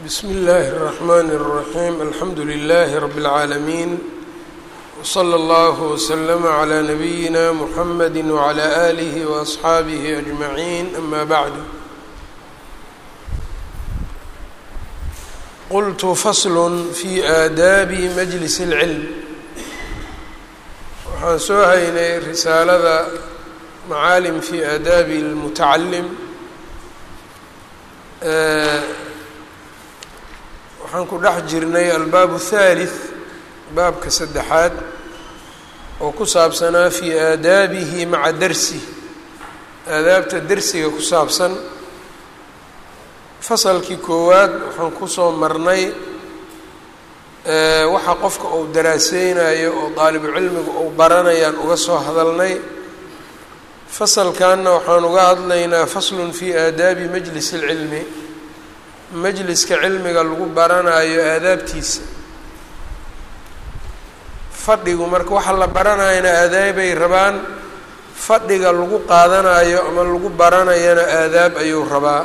بسم الله الرحمن الرحيم الحمد لله رب العالمين وصلى الله وسلم على نبينا محمد وعلى آله وأصحابه أجمعين أما بعد قلت فصل في آداب مجلس العلم waxaan soo haynay risaalada macaalim fi aadaabi اlmutacalim waxaan ku dhex jirnay albaab الثالث baabka saddexaad oo ku saabsanaa fi aadaabihi maca darsi aadaabta dersiga ku saabsan fasalkii koowaad waxaan kusoo marnay waxa qofka uu daraaseynayo oo daalibu cilmiga uu baranayaan uga soo hadalnay fasalkanna waxaan uga hadlaynaa faslun fi aadaabi majlis اlcilmi majliska cilmiga lagu baranayo aadaabtiisa fadhigu marka waxa la baranayana aadaabay rabaan fadhiga lagu qaadanayo ama lagu baranayana aadaab ayuu rabaa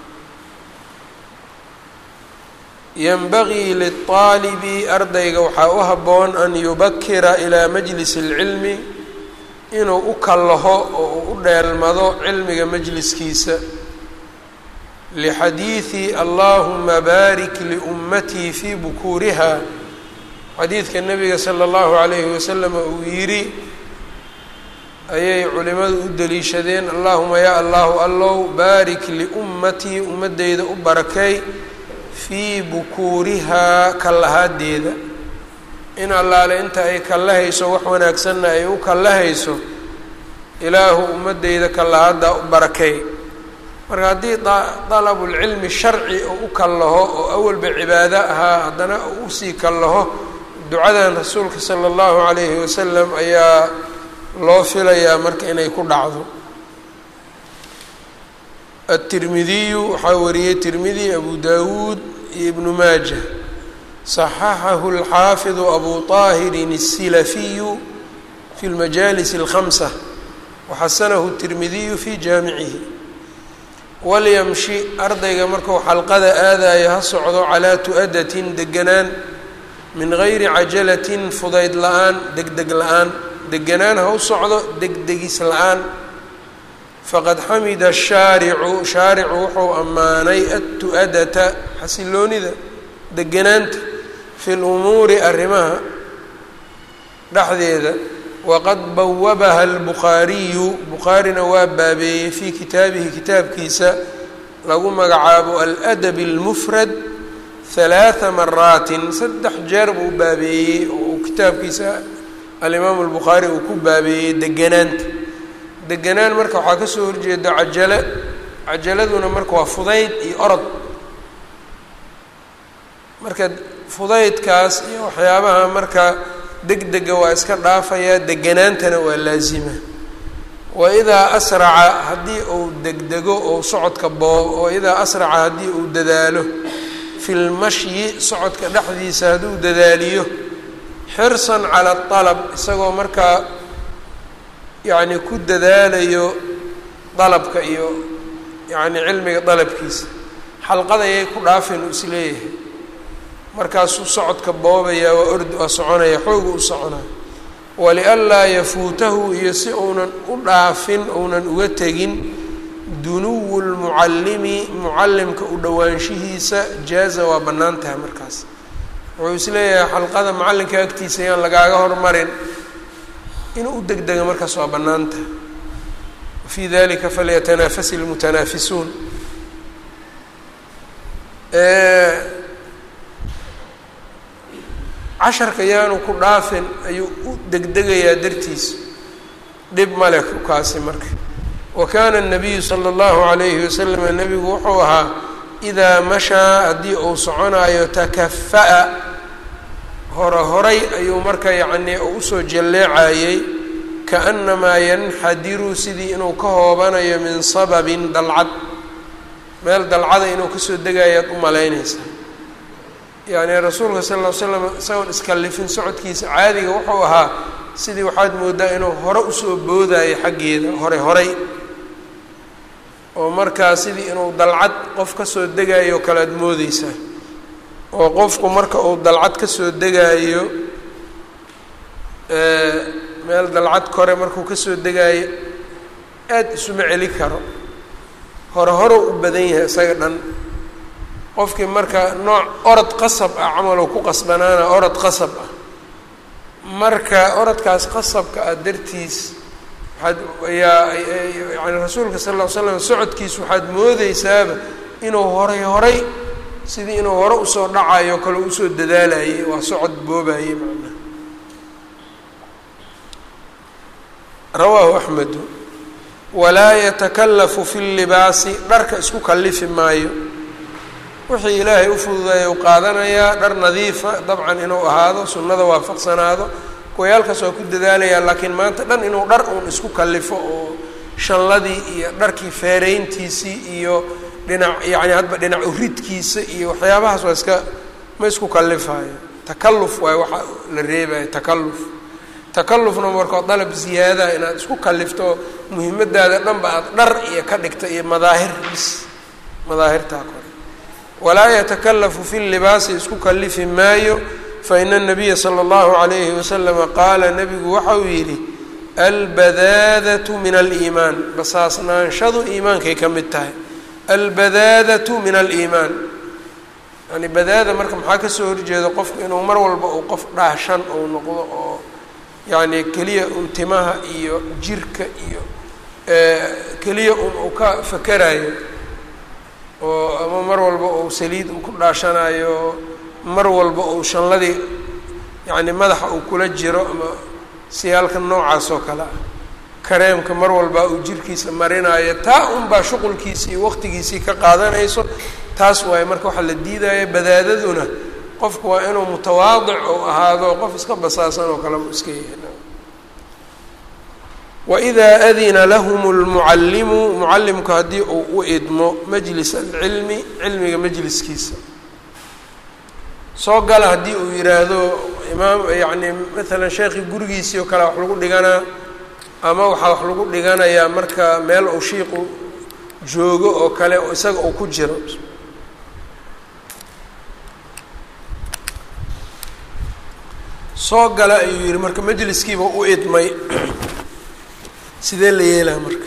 yanbagii liلطaalibi ardayga waxaa u habboon an yubakira ilaa majlisi اlcilmi inuu u kallaho oo uu u dheelmado cilmiga majliskiisa lixadiidi allahuma baarik liummatii fii bukuuriha xadiidka nebiga salى اllahu عalayhi wasalam uu yidhi ayay culimadu u deliishadeen allahuma yaa allahu allow baarik liummatii ummaddeyda u barakay fii bukuurihaa kallahaadeeda in allaale inta ay kallahayso wax wanaagsanna ay u kallahayso ilaahu ummaddeyda kallahaaddaa u barakay marka haddii dalabulcilmi sharci oo u kallaho oo awalba cibaado ahaa haddana uu usii kallaho ducadan rasuulka sala allahu calayhi wasalam ayaa loo filayaa marka inay ku dhacdo التirmidiyu waxaa wariyey tirmidi abu dawuud iyo ibnu maaja صaxaxahu الxaafiظu abu طaahirin الsilafiyu fi اlmajaalis الخamسة waxasanahu التirmidiyu fi jaamicihi walyamshi ardayga markuu xalqada aadayo ha socdo calaa tu'adatin deganaan min gayri cajalatin fudayd la-aan degdeg la-aan deganaan ha u socdo degdegis la-aan faqad xamida shaaricu wuxuu ammaanay adtu-adata xasiloonida deganaanta fi lumuuri arrimaha dhexdeeda waqad bawabaha albukhaariyu bukhaarina waa baabeeyey fii kitaabihi kitaabkiisa lagu magacaabo aladab اlmufrad 3 maraatin 3 jeer buu baabeeyey oo uu kitaabkiisa alimaamu albukhaari uu ku baabeeyey deganaanta deganaan marka waxaa ka soo horjeeda cajaladuna marka waa fudayd iyo orod marka fudaydkaas iyo waxyaabaha marka degdega waa iska dhaafayaa deganaantana waa laazima waidaa asraca haddii uu degdego ou socodka waidaa asraca haddii uu dadaalo fi lmashyi socodka dhexdiisa hadduu dadaaliyo xirsan cala alab isagoo markaa yacni ku dadaalayo dalabka iyo yacni cilmiga dalabkiisa xalqadayay ku dhaafeen uu isleeyahay markaasuu socodka boobayaa waa soconaya xoogu u soconaa walianlaa yafuutahu iyo si uunan u dhaafin uunan uga tegin dunuwu lmucallimi mucallimka u dhowaanshihiisa jaaza waa bannaan tahay markaas wuxuu isleeyahay xalqada macallinka agtiisa ayaan lagaaga hormarin inuu u degdega markaas waa bannaan tahay wafii dalika falyatanafasi lmutanaafisuun casharka yaanu ku dhaafin ayuu u degdegayaa dartiisa dhib male kaasi marka wa kaana الnabiyu salى اllahu عalayhi wasalam nebigu wuxuu ahaa idaa mashaa haddii uu soconaayo takafa'a horay ayuu marka yacnii uu usoo jalleecayey kaأnamaa yanxadiru sidii inuu ka hoobanayo min sababin dalcad meel dalcada inuu kasoo degayaad u malaynaysaa yacni rasuulka sal ll ly slam isagoon iskallifin socodkiisa caadiga wuxuu ahaa sidii waxaad moodaa inuu hore usoo boodayo xaggeeda horay oo markaa sidii inuu dalcad qof kasoo degayo kale ad moodeysaa oo qofku marka uu dalcad ka soo degaayo meel dalcad kore markuu ka soo degaayo aada isuma celi karo hore u badan yahay isaga dhan qofkii marka nooc orod qasab ah camaloo ku qasbanaana orod qasab ah marka orodkaas qasabka ah dartiis waxaad yani rasuulka sal lla ly slam socodkiis waxaad moodeysaaba inuu horay sidii inuu hore usoo dhacayo kale usoo dadaalayay waa socod boobayay macnaha rawaahu axmedu walaa yatakalafu fi llibaasi dharka isku kalifi maayo wixii ilaahay u fududeeya u qaadanayaa dhar nadiifa dabcan inuu ahaado sunnada waafaqsanaado kuwayaalkaas waa ku dadaalayaa laakiin maanta dhan inuu dhar uun isku kalifo oo shalladii iyo dharkii feereyntiisii iyo dhinac yani hadba dhinac uridkiisa iyo waxyaabahaas waa iska ma isku kalifayo takalluf waayo waxa la reebayo takallufna markoo dalab ziyaada inaad isku kalifto muhiimadaada dhanba aad dhar iyo ka dhigta iyo madaahirtaa kore walaa yatakalafu fi llibaasi isku kalifi maayo faina الnabiya salى اllahu عalayhi waslama qaala nabigu waxa uu yidhi albadaadatu min aliimaan basaasnaanshadu iimaankay ka mid tahay albadaadatu min aliimaan yani badaada marka maxaa kasoo horjeeda qofku inuu mar walba uu qof dhaashan ou noqdo oo yani keliya un timaha iyo jirka iyo keliya un uu ka fakerayo oo ama mar walba uu saliid uu ku dhaashanayo mar walba uu shanladii yani madaxa uu kula jiro ama siyaalka noocaas oo kale ah kareemka mar walba uu jirkiisa marinayo taa unbaa shuqulkiisii iyo waqtigiisii ka qaadanayso taas waaye marka waxaa la diidaya badaadaduna qofku waa inuu mutawaadic ou ahaado qof iska basaasan oo kale u iska yahay waidaa adina lahum lmucallimu mucallimku haddii uu u idmo majlis alcilmi cilmiga majliskiisa soo gala haddii uu yidhaahdo imaam yani maalan sheekii gurigiisii oo kale wax lagu dhiganaa ama waxaa wax lagu dhiganayaa marka meel uu shiiqu joogo oo kale oo isaga uu ku jiro soo gala ayuu yihi marka majliskiiba u idmay sidee la yeelaa marka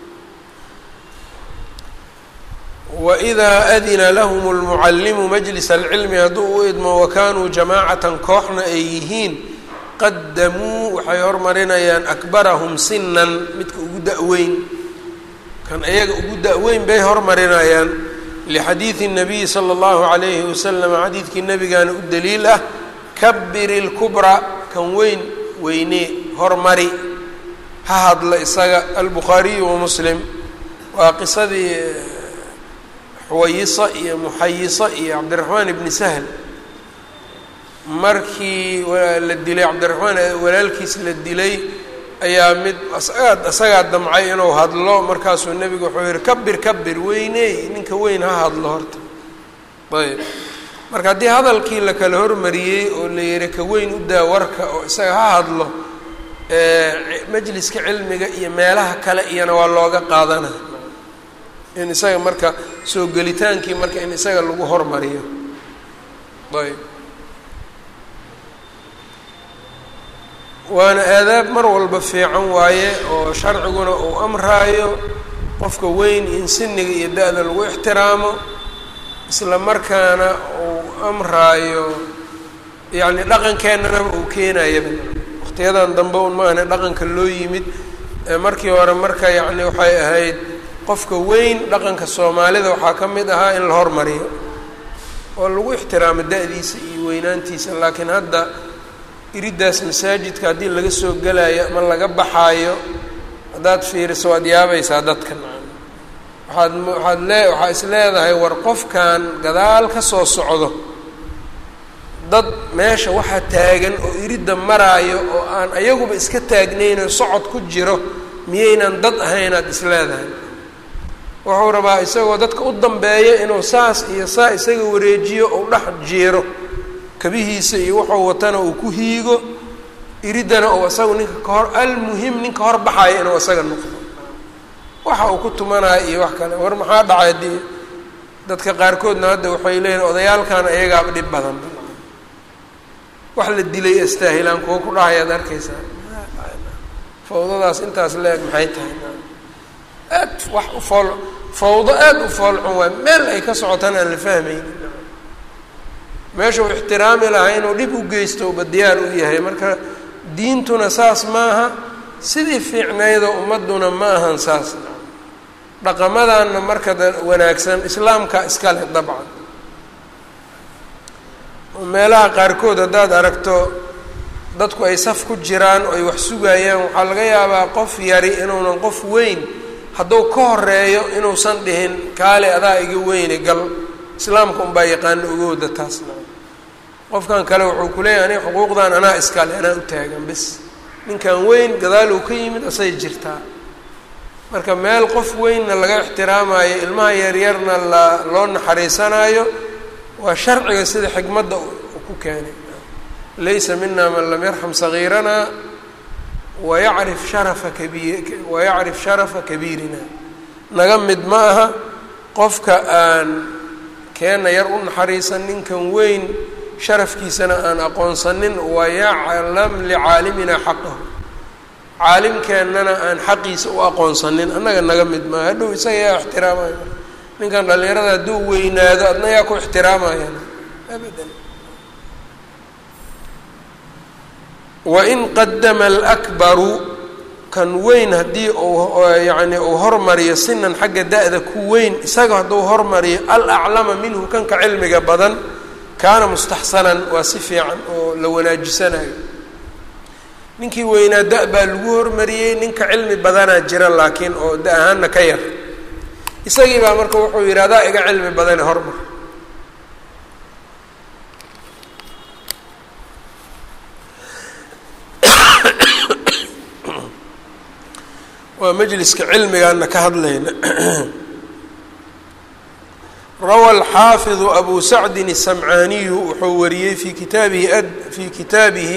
waidaa adina lahum lmucallimu majlis alcilmi hadduu u idmo wakanuu jamaacatan kooxna ay yihiin qadamuu waxay hormarinayaan akbarahum sinan midka ugu da-weyn kan iyaga ugu da-weyn bay hormarinayaan lixadiidi الnabiyi salى اllahu عalayhi wasalam xadiidkii nabigaana u daliil ah kabir اlkubra kan weynee hormari ha hadla isaga albukhaariyu wamuslim waa qisadii xuwayisa iyo muxayisa iyo cabdiraxmaan ibni sahl markii la dilay cabdiraxmaan walaalkiis la dilay ayaa mid isagaa damcay inuu hadlo markaasuu nebigu wuxuu yihi kabir weyney ninka weyn ha hadlo horta ayb marka haddii hadalkii la kala hormariyey oo la yihi ka weyn u daa warka oo isaga ha hadlo majliska cilmiga iyo meelaha kale iyana waa looga qaadana in isaga marka soo gelitaankii marka in isaga lagu hormariyo ayb waana aadaab mar walba fiican waaye oo sharciguna uu amraayo qofka weyn in siniga iyo da-da lagu ixtiraamo isla markaana uu amraayo yacni dhaqankeennana uu keenayaba waqtiyadan dambe un maahane dhaqanka loo yimid markii hore marka yacni waxay ahayd qofka weyn dhaqanka soomaalida waxaa ka mid ahaa in la hormariyo oo lagu ixtiraamo da-diisa iyo weynaantiisa laakiin hadda iridaas masaajidka haddii laga soo gelaayo ama laga baxaayo haddaad fiiriso waad yaabaysaa dadka waxaa is leedahay war qofkan gadaal ka soo socdo dad meesha waxaa taagan oo iridda maraayo oo aan ayaguba iska taagnaynoo socod ku jiro miyaynan dad ahaynaad is leedahay wuxuu rabaa isagoo dadka u dambeeya inuu saas iyo saa isaga wareejiyo ou dhex jeero kabihiisa iyo wuxuu watana uu ku hiigo iriddana ou isagu ninka kahor almuhim ninka hor baxayo inuu isaga noqdo waxa uu ku tumanayo iyo wax kale war maxaa dhacay dii dadka qaarkoodna hadda waxay leeyihin odayaalkan ayagaaba dhib badan wax la dilay astaahilaan kuwa ku dhahayaad arkaysaa fawdadaas intaas leeg maxay tahay aad wax u fool fawdo aada u foolxun waay meel ay ka socotaan aan la fahmaynin meesha uu ixtiraami lahaa inuu dhib u geysto uba diyaar u yahay marka diintuna saas maaha sidii fiicnaydoo ummadduna ma ahan saas dhaqamadanna marka wanaagsan islaamka iska leh dabcan meelaha qaarkood haddaad aragto dadku ay saf ku jiraan oo ay wax sugayaan waxaa laga yaabaa qof yari inuunan qof weyn hadduu ka horeeyo inuusan dhihin kaale adaa iga weyne gal islaamka unbaa yaqaana ogooda taasna qofkan kale wuxuu ku leeyahay aniga xuquuqdan anaa iskale anaa u taagan bes ninkan weyn gadaalow ka yimid asay jirtaa marka meel qof weynna laga ixtiraamayo ilmaha yaryarna loo naxariisanaayo waa sharciga sida xikmadda ku keenay laysa mina man lam yarxam sagiirana wayacrif sharafa kabiirina naga mid ma aha qofka aan keena yar u naxariisan ninkan weyn sharafkiisana aan aqoonsanin wayaclam licaalimina xaqahu caalimkeennana aan xaqiisa u aqoonsanin annaga naga mid maaha hadhow isaga yaa ixtiraamaya ninkan dhallinyarada hadduu weynaado adna yaa ku ixtiraamayana abadan wain qadama alakbaru kan weyn haddii uu yacni uu hormariyo sinan xagga da-da ku weyn isaga hadduu hormariyo alaclama minhu kanka cilmiga badan kaana mustaxsanan waa si fiican oo la wanaajisanayo ninkii weynaa da- baa lagu hormariyey ninka cilmi badanaa jira laakiin oo da ahaana ka yar isagii baa marka wuxuu yidhi adaa iga cilmi badane hormar waa majliska cilmigaana ka hadlayna rawa alxaafidu abu sacdin الsamcaaniyu wuxuu wariyey fi kitaabihi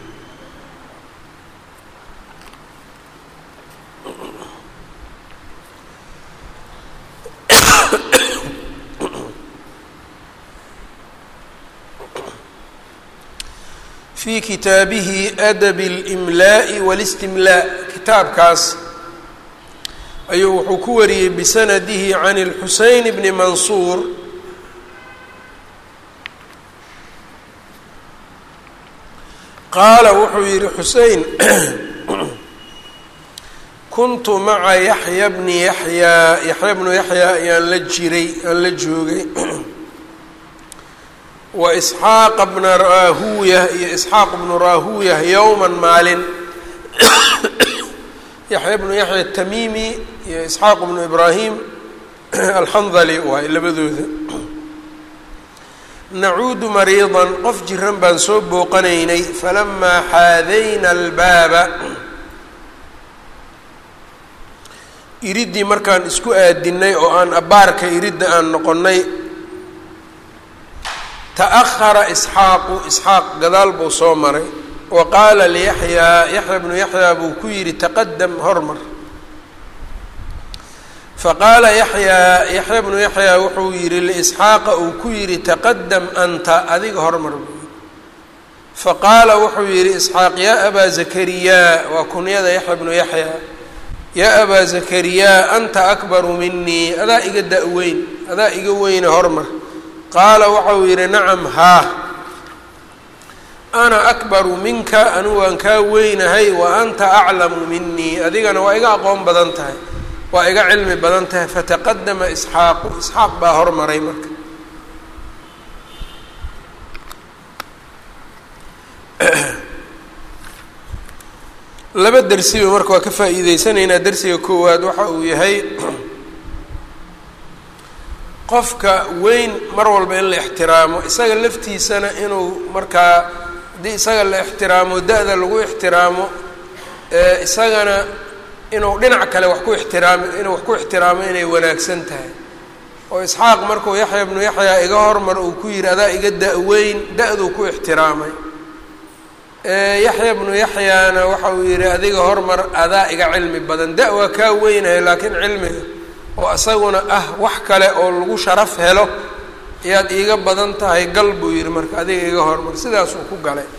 fi kitaabihi adab اlimlaaءi wاlistimlaa kitaabkaas ayuu wuxuu ku wariyey bisanadihi can اlxuseyn bni mansuur qaala wuxuu yihi xusein kuntu maca yaxya bni yaxya bnu yaxya ayaan la jiray aan la joogay wa isxaaqa bna raahuyah iyo isxaaq bnu raahuyah yowman maalin yaxya bnu yaxya atamimi iyo isxaaq bnu ibraahim alxandali waay labadooda nacuudu mariidan qof jiran baan soo booqanaynay falamaa xaadayna albaaba iriddii markaan isku aadinay oo aan abbaarka iridda aan noqonnay ta'ahara isxaaqu isxaaq gadaal buu soo maray wa qaala liyaxyaa yaxya bnu yaxyaa buu ku yidhi taqadam hormar faqaala yaxya bnu yaxyaa wuxuu yidhi liisxaaqa uu ku yidhi taqadam anta adiga hormar buu yidhi faqaala wuxuu yidhi isxaaq yaa abaa zakariyaa waa kunyada yaxya bnu yaxyaa yaa abaa zakariyaa anta akbaru minii adaa iga da-weyn adaa iga weyne hormar qaala waxau yidhi nacam haa ana akbaru minka anigu waan kaa weynahay wa anta aclamu minii adigana waa iga aqoon badan tahay waa iga cilmi badan tahay fataqadama isxaaqu isxaaq baa hormaray marka laba dersiba marka waa ka faa'iideysanaynaa dersiga koowaad waxa uu yahay qofka weyn mar walba in la ixtiraamo isaga laftiisana inuu markaa haddii isaga la ixtiraamo da-da lagu ixtiraamo isagana inuu dhinac kale wax ku ixtiraamo inuu wax ku ixtiraamo inay wanaagsan tahay oo isxaaq markuu yaxya bnu yaxyaa iga hormar uu ku yidhi adaa iga da-weyn da-duu ku ixtiraamay yaxya bnu yaxyaana waxa uu yidhi adiga hormar adaa iga cilmi badan da- waa kaa weynahay laakiin cilmiga oo isaguna ah wax kale oo lagu sharaf helo ayaad iiga badan tahay gal buu yidhi marka adiga iga hormar sidaasuu ku galay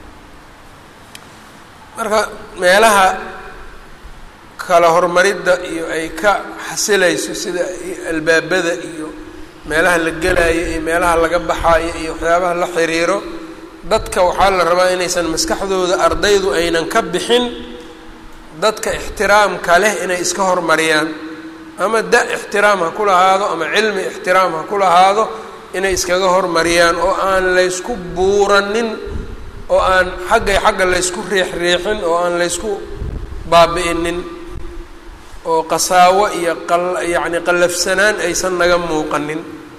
marka meelaha kala horumaridda iyo ay ka xasilayso sida albaabada iyo meelaha la gelaayo iyo meelaha laga baxaayo iyo waxyaabaha la xiriiro dadka waxaa la rabaa inaysan maskaxdooda ardaydu aynan ka bixin dadka ixtiraamka leh inay iska hormariyaan ama da ixtiraam ha ku lahaado ama cilmi ixtiraam ha ku lahaado inay iskaga hormariyaan oo aan laysku buuranin oo aan xagga laysku riixriixin oo aan laysku baabi'inin oo qasaawo iyo yacni qallafsanaan aysan naga muuqanin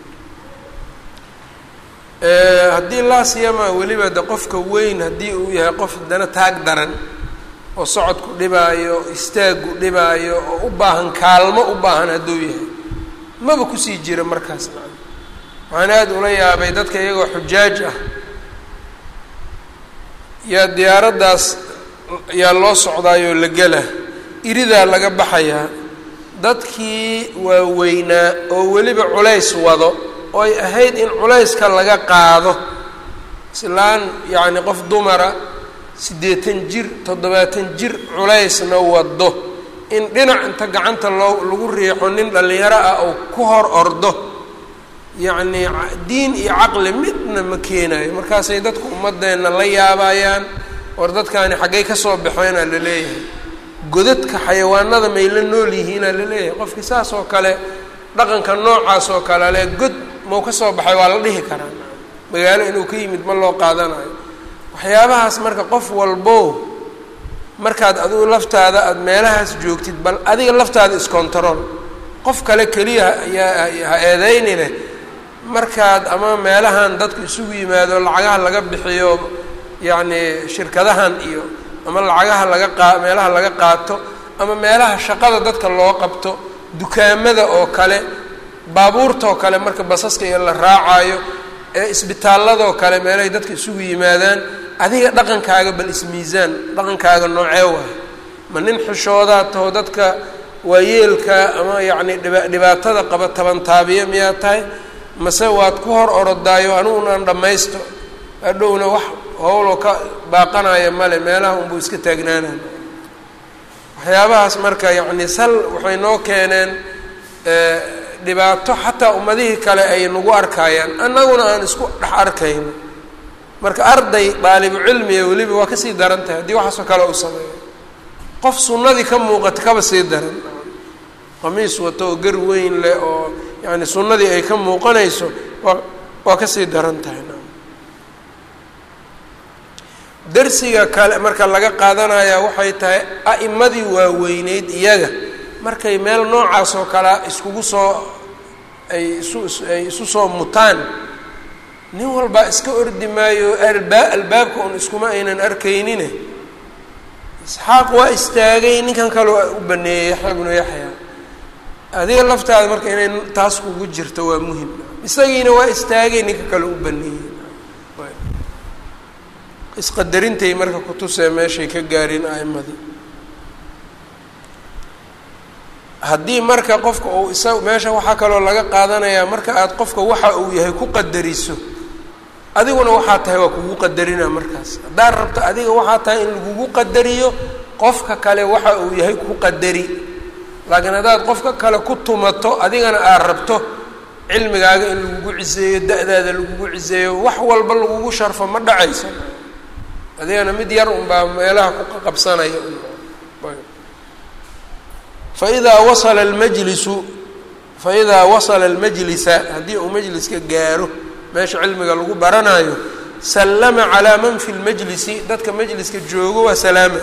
haddii laa siyamaa weliba de qofka weyn haddii uu yahay qof haddana taag daran oo socodku dhibaayo istaagu dhibaayo oo u baahan kaalmo u baahan hadduu yahay maba kusii jira markaas waxaan aada ula yaabay dadka iyagoo xujaaj ah yaa diyaaraddaas yaa loo socdaayoo la gela iridaa laga baxayaa dadkii waaweynaa oo weliba culays wado oo ay ahayd in culayska laga qaado islaan yacni qof dumara 80 jir 70 jir culaysna wado in dhinac inta gacanta lagu riixo nin dhalinyaro ah oo ku hor ordo yacni diin iyo caqli midna ma keenayo markaasay dadku ummadeenna la yaabayaan war dadkaani xaggay ka soo baxeenaa la leeyahay godadka xayawaanada may la nool yihiinaa la leeyahay qofkii saas oo kale dhaqanka noocaas oo kale le god mau ka soo baxay waa la dhihi karaa magaalo inuu ka yimid ma loo qaadanayo waxyaabahaas marka qof walbo markaad adigu laftaada aada meelahaas joogtid bal adiga laftaada iscontrol qof kale keliya ha eedeynine markaad ama meelahan dadku isugu yimaado lacagaha laga bixiyo yacni shirkadahan iyo ama lacagaha meelaha laga qaato ama meelaha shaqada dadka loo qabto dukaamada oo kale baabuurta oo kale marka basaska iyo la raacayo ee isbitaalladoo kale meelahay dadka isugu yimaadaan adiga dhaqankaaga bal ismiisaan dhaqankaaga noocee waay ma nin xishoodaa taho dadka waayeelka ama yacni dhibaatada qaba tabantaabiya miyaa tahay mase waad ku hor orodaayo anigunan dhammaysto hadhowna wax howloo ka baaqanaya male meelaha unbuu iska taagnaanaan waxyaabahaas marka yacni sal waxay noo keeneen dhibaato xataa ummadihii kale ay nagu arkayaan annaguna aan isku dhex arkayno marka arday daalibu cilmiga weliba waa kasii daran tahay haddii waxaasoo kale u sameeyo qof sunnadii ka muuqata kaba sii daran qamiis wato oo gar weyn leh oo yacni sunnadii ay ka muuqanayso waa kasii daran tahay darsiga kale marka laga qaadanayaa waxay tahay a'imadii waaweyneyd iyaga markay meel noocaas oo kalea iskugu soo ay isu soo mutaan nin walbaa iska ordi maayo albaabka un iskuma aynan arkaynine isxaaq waa istaagay ninkan kaleo u baneeyey yaxya bnu yaxya adiga laftaada marka inay taas kugu jirto waa muhim isagiina waa istaagay ninka kaleo u baneeyey isqadarintay marka kutusee meeshay ka gaareen a'imadii haddii marka qofka uu meesha waxaa kaloo laga qaadanayaa marka aad qofka waxa uu yahay ku qadariso adiguna waxaa tahay waa kugu qadarina markaas haddaad rabto adiga waxaa tahay in lagugu qadariyo qofka kale waxa uu yahay ku qadari laakiin haddaad qofka kale ku tumato adigana aad rabto cilmigaaga in lagugu ciseeyo da-daada lagugu ciseeyo wax walba lagugu sharfo ma dhacayso adigana mid yar unbaa meelaha ku qabsanaya faidaa wasala almajlisa haddii uu majliska gaaro meesha cilmiga lagu baranayo sallama calaa man fi lmajlisi dadka majliska joogo waa salaama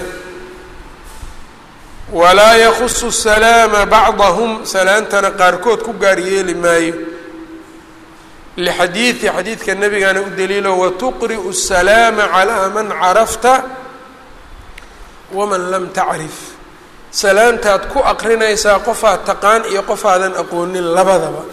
walaa yakusu salaama bacdahum salaantana qaarkood ku gaar yeeli maayo xadiidka nabigana u daliilo watuqri'u الsalaama calaa man carafta waman lam tacrif salaamtaad ku aqrinaysaa qofaad taqaan iyo qofaadan aqoonin labadaba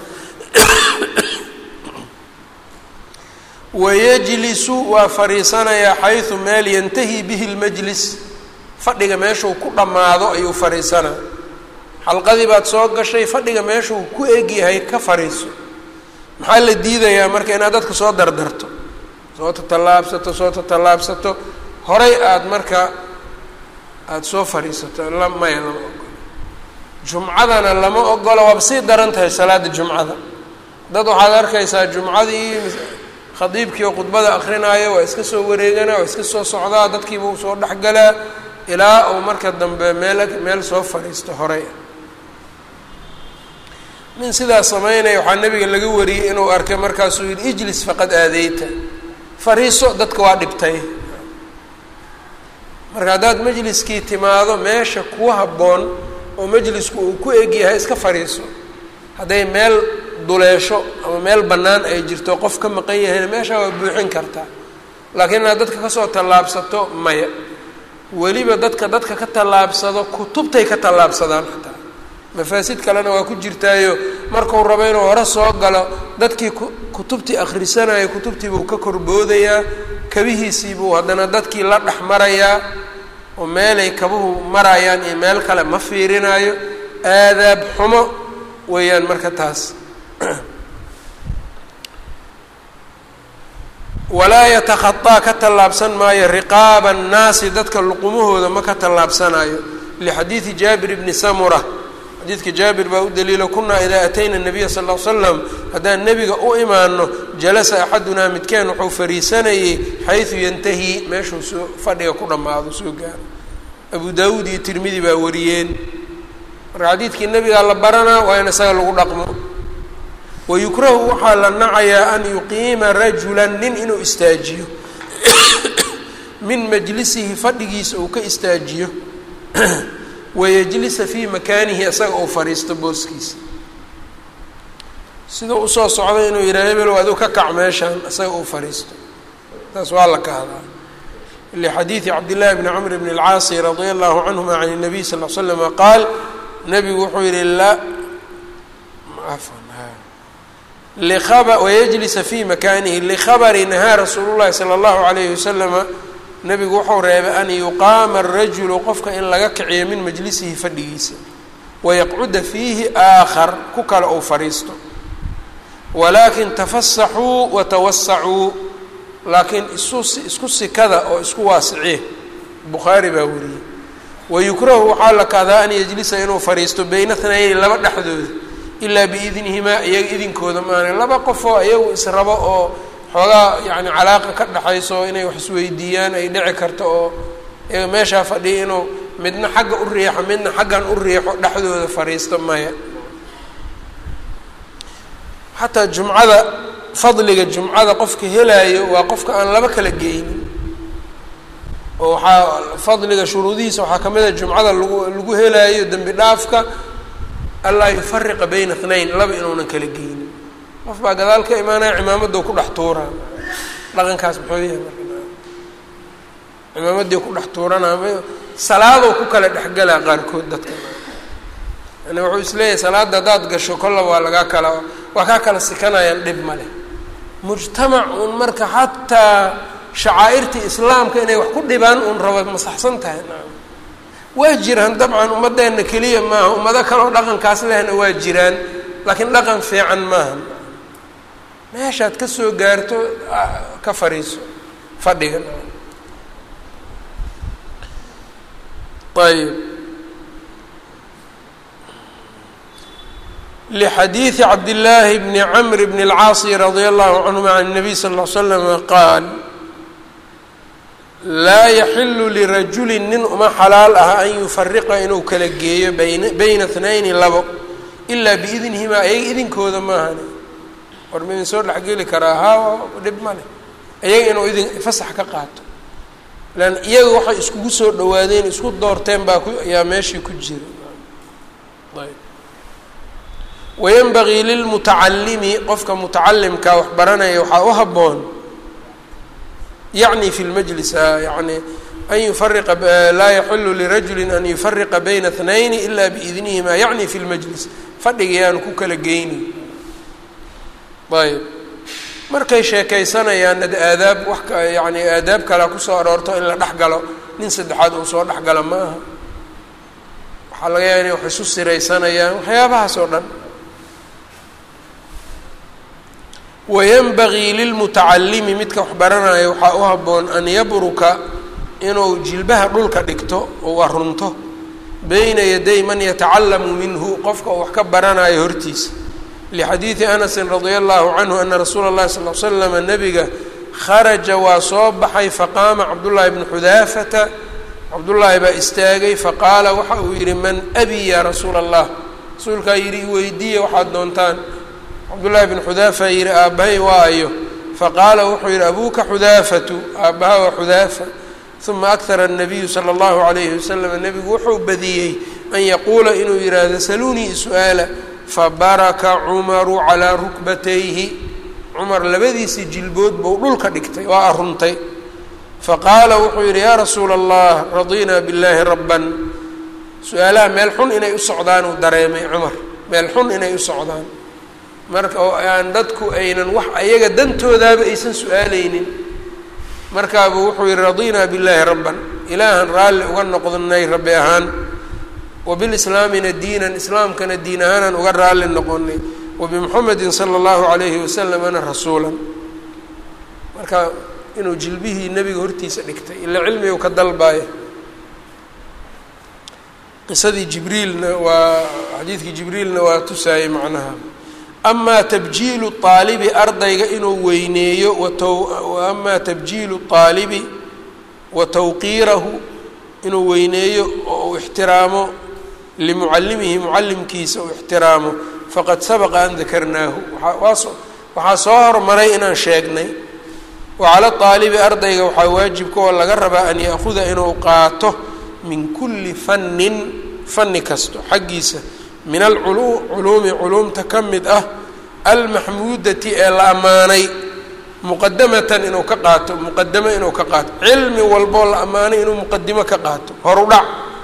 wayajlisu waa fariisanayaa xayثu meel yantahi bihi اlmajlis fadhiga meeshuu ku dhammaado ayuu fariisanaa xalqadii baad soo gashay fadhiga meeshuu ku egyahay ka fariiso. maxaa la diidayaa marka inaad dadka soo dardarto, soo tatallaabsato horay aada marka aada soo fariisato maya lama ogolo. jumcadana lama ogolo, waaba sii daran tahay salaada jumcada. dad waxaad arkaysaa jumcadii khadiibkii oo khudbada akrinaayo waa iska soo wareeganaa, waa iska soo socdaa, dadkiiba uu soo dhexgalaa ilaa uu marka dambe meel soo fadhiisto horay. nin sidaas samaynaya waxaa nabiga laga wariyey inuu arkay, markaasuu yidhi ijlis faqad aadeyta, fariiso dadka waa dhibtay. marka haddaad majliskii timaado meesha ku habboon oo majlisku uu ku egyahay iska fariiso. hadday meel duleesho ama meel bannaan ay jirto qof ka maqan yahayna meeshaa waa buuxin kartaa, laakiin inaad dadka kasoo tallaabsato maya. weliba dadka ka tallaabsado kutubtay ka tallaabsadaan xataa, mafaasid kalena waa ku jirtaayo. markuu rabo inuu hore soo galo dadkii kutubtii akhrisanayo kutubtiibuu ka korboodayaa, kabihiisiibuu haddana dadkii la dhex marayaa oo meelay kabuhu marayaan iyo meel kale ma fiirinayo. aadaab xumo weeyaan marka taas. walaa yatakhaطaa ka tallaabsan maayo riqaaba annaasi, dadka luqumahooda ma ka tallaabsanayo. lixadiidi jaabir bni samura, xadiidka jaabir baa u daliilo, kunaa idaa atayna nabiya sal l slam, haddaan nebiga u imaano, jalasa axadunaa midkeen wuxuu fariisanayey xaysu yantahi, meeshuu soo fadhiga ku dhammaado soo gaaro. abu daawuud iyo tirmidi baa wariyeen. marka xadiidkii nebigaa la baranaa waa in isaga lagu dhaqmo. wayukrahu waxaa la nacayaa an yuqiima rajulan, nin inuu istaajiyo min majlisihi, fadhigiisa uu ka istaajiyo, wayajlisa fii makaanihi, isaga uu fadhiisto booskiisa. sidau usoo socda inuu yidhaha hebel aduu ka kac meeshaan, isaga uu fadhiisto. taas waa la kahdaa. lixadiidi cabdillahi bni camr bni alcaasi radia allahu canhuma can الnabiy sal l slama qaal, nabigu wuxuu yihi wayajlisa fii makaanihi likhabari nahaa rasuulu llahi sala allahu alayhi wasalama, nabigu wuxuu reebay an yuqaama arajulu, qofka in laga kiciyo min majlisihi fadhigiisa, wayaqcuda fiihi aakhar, ku kale uu fadhiisto. walaakin tafasaxuu watawasacuu, laakiin isku sikada oo isku waasiciye. bukhaari baa wariyey. wayukrahu waxaa la kahdaa an yajlisa inuu fadhiisto bayna tnayni, laba dhexdooda, ilaa biidnihimaa, iyaga idinkooda maana. laba qofoo iyagu israbo oo xoogaa yani calaaqa ka dhexayso inay wax isweydiiyaan ay dhici karto, oo iyaga meeshaa fadhiya inuu midna xagga u riixo midna xaggan u riixo, dhexdooda fadhiisto maya. xataa jumcada, fadliga jumcada qofka helaayo waa qofka aan laba kala geynin. oo waxaa fadliga shuruudihiisa waxaa ka mid a jumcada lagu helaayo dembi dhaafka, allaa yufariqa bayna اثnayn, laba inuunan kala geynin. qof baa gadaal ka imaanaya cimaamaddou ku dhex tuuraa, dhaqankaas muxuu yahay marka? cimaamaddii ku dhex tuuranaa, salaadow ku kala dhexgalaa qaarkood dadka. yani wuxuu isleeyahay salaadda haddaad gasho kolla waa kaa kala sikanayaan, dhib ma leh. mujtamac un marka xataa shacaa'irtii islaamka inay wax ku dhibaan un rabo masaxsan tahay. waa jiraan dabcan, ummadeenna keliya maaha, ummado kaleo dhaqankaas lehna waa jiraan, laakiin dhaqan fiican maaha. meeshaad ka soo gaarto ka fadhiiso fadhiga. ayb, lxadiidi cabdillaahi bni camr bni اlcaasi radia allahu canhuma can الnabiy sal ll l slama qaal, laa yaxilu lirajulin, nin uma xalaal ah an yufariqa inuu kala geeyo bayna اtnayni, labo, ilaa biidnihimaa, ayaga idinkooda maahane. war ma idin soo dhexgeli karaa? haa, dhib ma leh. iyaga inuu idin fasax ka qaato, lan iyaga waxay iskugu soo dhawaadeen, isku doorteen baa ayaa meeshii ku jira. ayb, wayanbagii lilmutacalimi, qofka mutacalimkaa wax baranaya waxaa u habboon, yacni fi lmajlis, yani an yufariqa, laa yaxilu lirajuli an yufariqa bayna اtnayni ila biidnihima, yacni fi lmajlis, fadhiga yaanu ku kala geyni. ayb, markay sheekaysanayaan aadaab wax yani aadaab kalea kusoo aroorto in la dhex galo, nin saddexaad uu soo dhex galo ma aha. waxaa laga yaaba inay wax isu siraysanayaan waxyaabahaas oo dhan. wayanbagii lilmutacalimi midka wax baranaya waxaa u habboon an yabruka inuu jilbaha dhulka dhigto oo arunto bayna yaday man yatacallamu minhu qofka uu wax ka baranayo hortiisa. lixadiidi anasin radia allahu canhu ana rasuula اllahi sal l slam nabiga kharaja waa soo baxay faqaama cabdullaahi bnu xudaafata cabdullaahi baa istaagay faqaala waxa uu yidhi man abi ya rasuula allah rasuulkaa yidhi iweydiiya waxaad doontaan. cabdullaahi bnu xudaafa yidhi aabbahay waayo faqaala wuxuu yidhi abuuka xudaafatu aabbaha waa xudaafa. uma akara الnabiyu salى اllahu عalayhi wasalam nebigu wuxuu badiyey an yaquula inuu yidhaahdo saluunii su-aala fabaraka cumaru calaa rukbatayhi cumar labadiisii jilbood buu dhulka dhigtay waa aruntay. faqaala wuxuu yidhi yaa rasuula allah radinaa biاllaahi rabban. su-aalaha meel xun inay u socdaan uu dareemay cumar meel xun inay u socdaan marka oo aan dadku aynan wax ayaga dantoodaaba aysan su-aalaynin. markaabuu wuxuu yihi radinaa billaahi rabban ilaahan raalli uga noqonay rabbi ahaan wabilislaamina diinan islaamkana diin ahaanaan uga raalli noqonay wabimuxamedin sala allahu calayhi wasalamana rasuulan. marka inuu jilbihii nebiga hortiisa dhigtay ila cilmigu ka dalbaaya. qisadii jibriilna waa xadiidkii jibriilna waa tusaayey macnaha. amaa tabjiilu aalibi ardayga inuu weyneeyo amaa tabjiilu aalibi wa tawqiirahu inuu weyneeyo oo uu ixtiraamo limucallimihi mucallimkiisa uu ixtiraamo faqad sabaqa an dakarnaahu waxaa soo hormaray inaan sheegnay. wacala aalibi ardayga waxaa waajibka oo laga rabaa an ya'huda inuu qaato min kulli fannin fanni kasto xaggiisa min alculuumi culuumta ka mid ah almaxmuudati ee la ammaanay muqadamatan inuu ka qaato muqadamo inuu ka qaato cilmi walboo la ammaanay inuu muqadimo ka qaato horudhac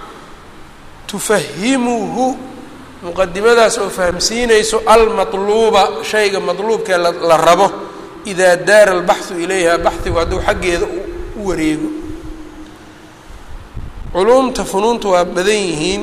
tufahimuhu muqadimadaas oo fahamsiinayso almatluuba shayga matluubkee la rabo idaa daara albaxu ilayha baxigu hadduu xaggeeda u wareego. culuumta funuunta waa badan yihiin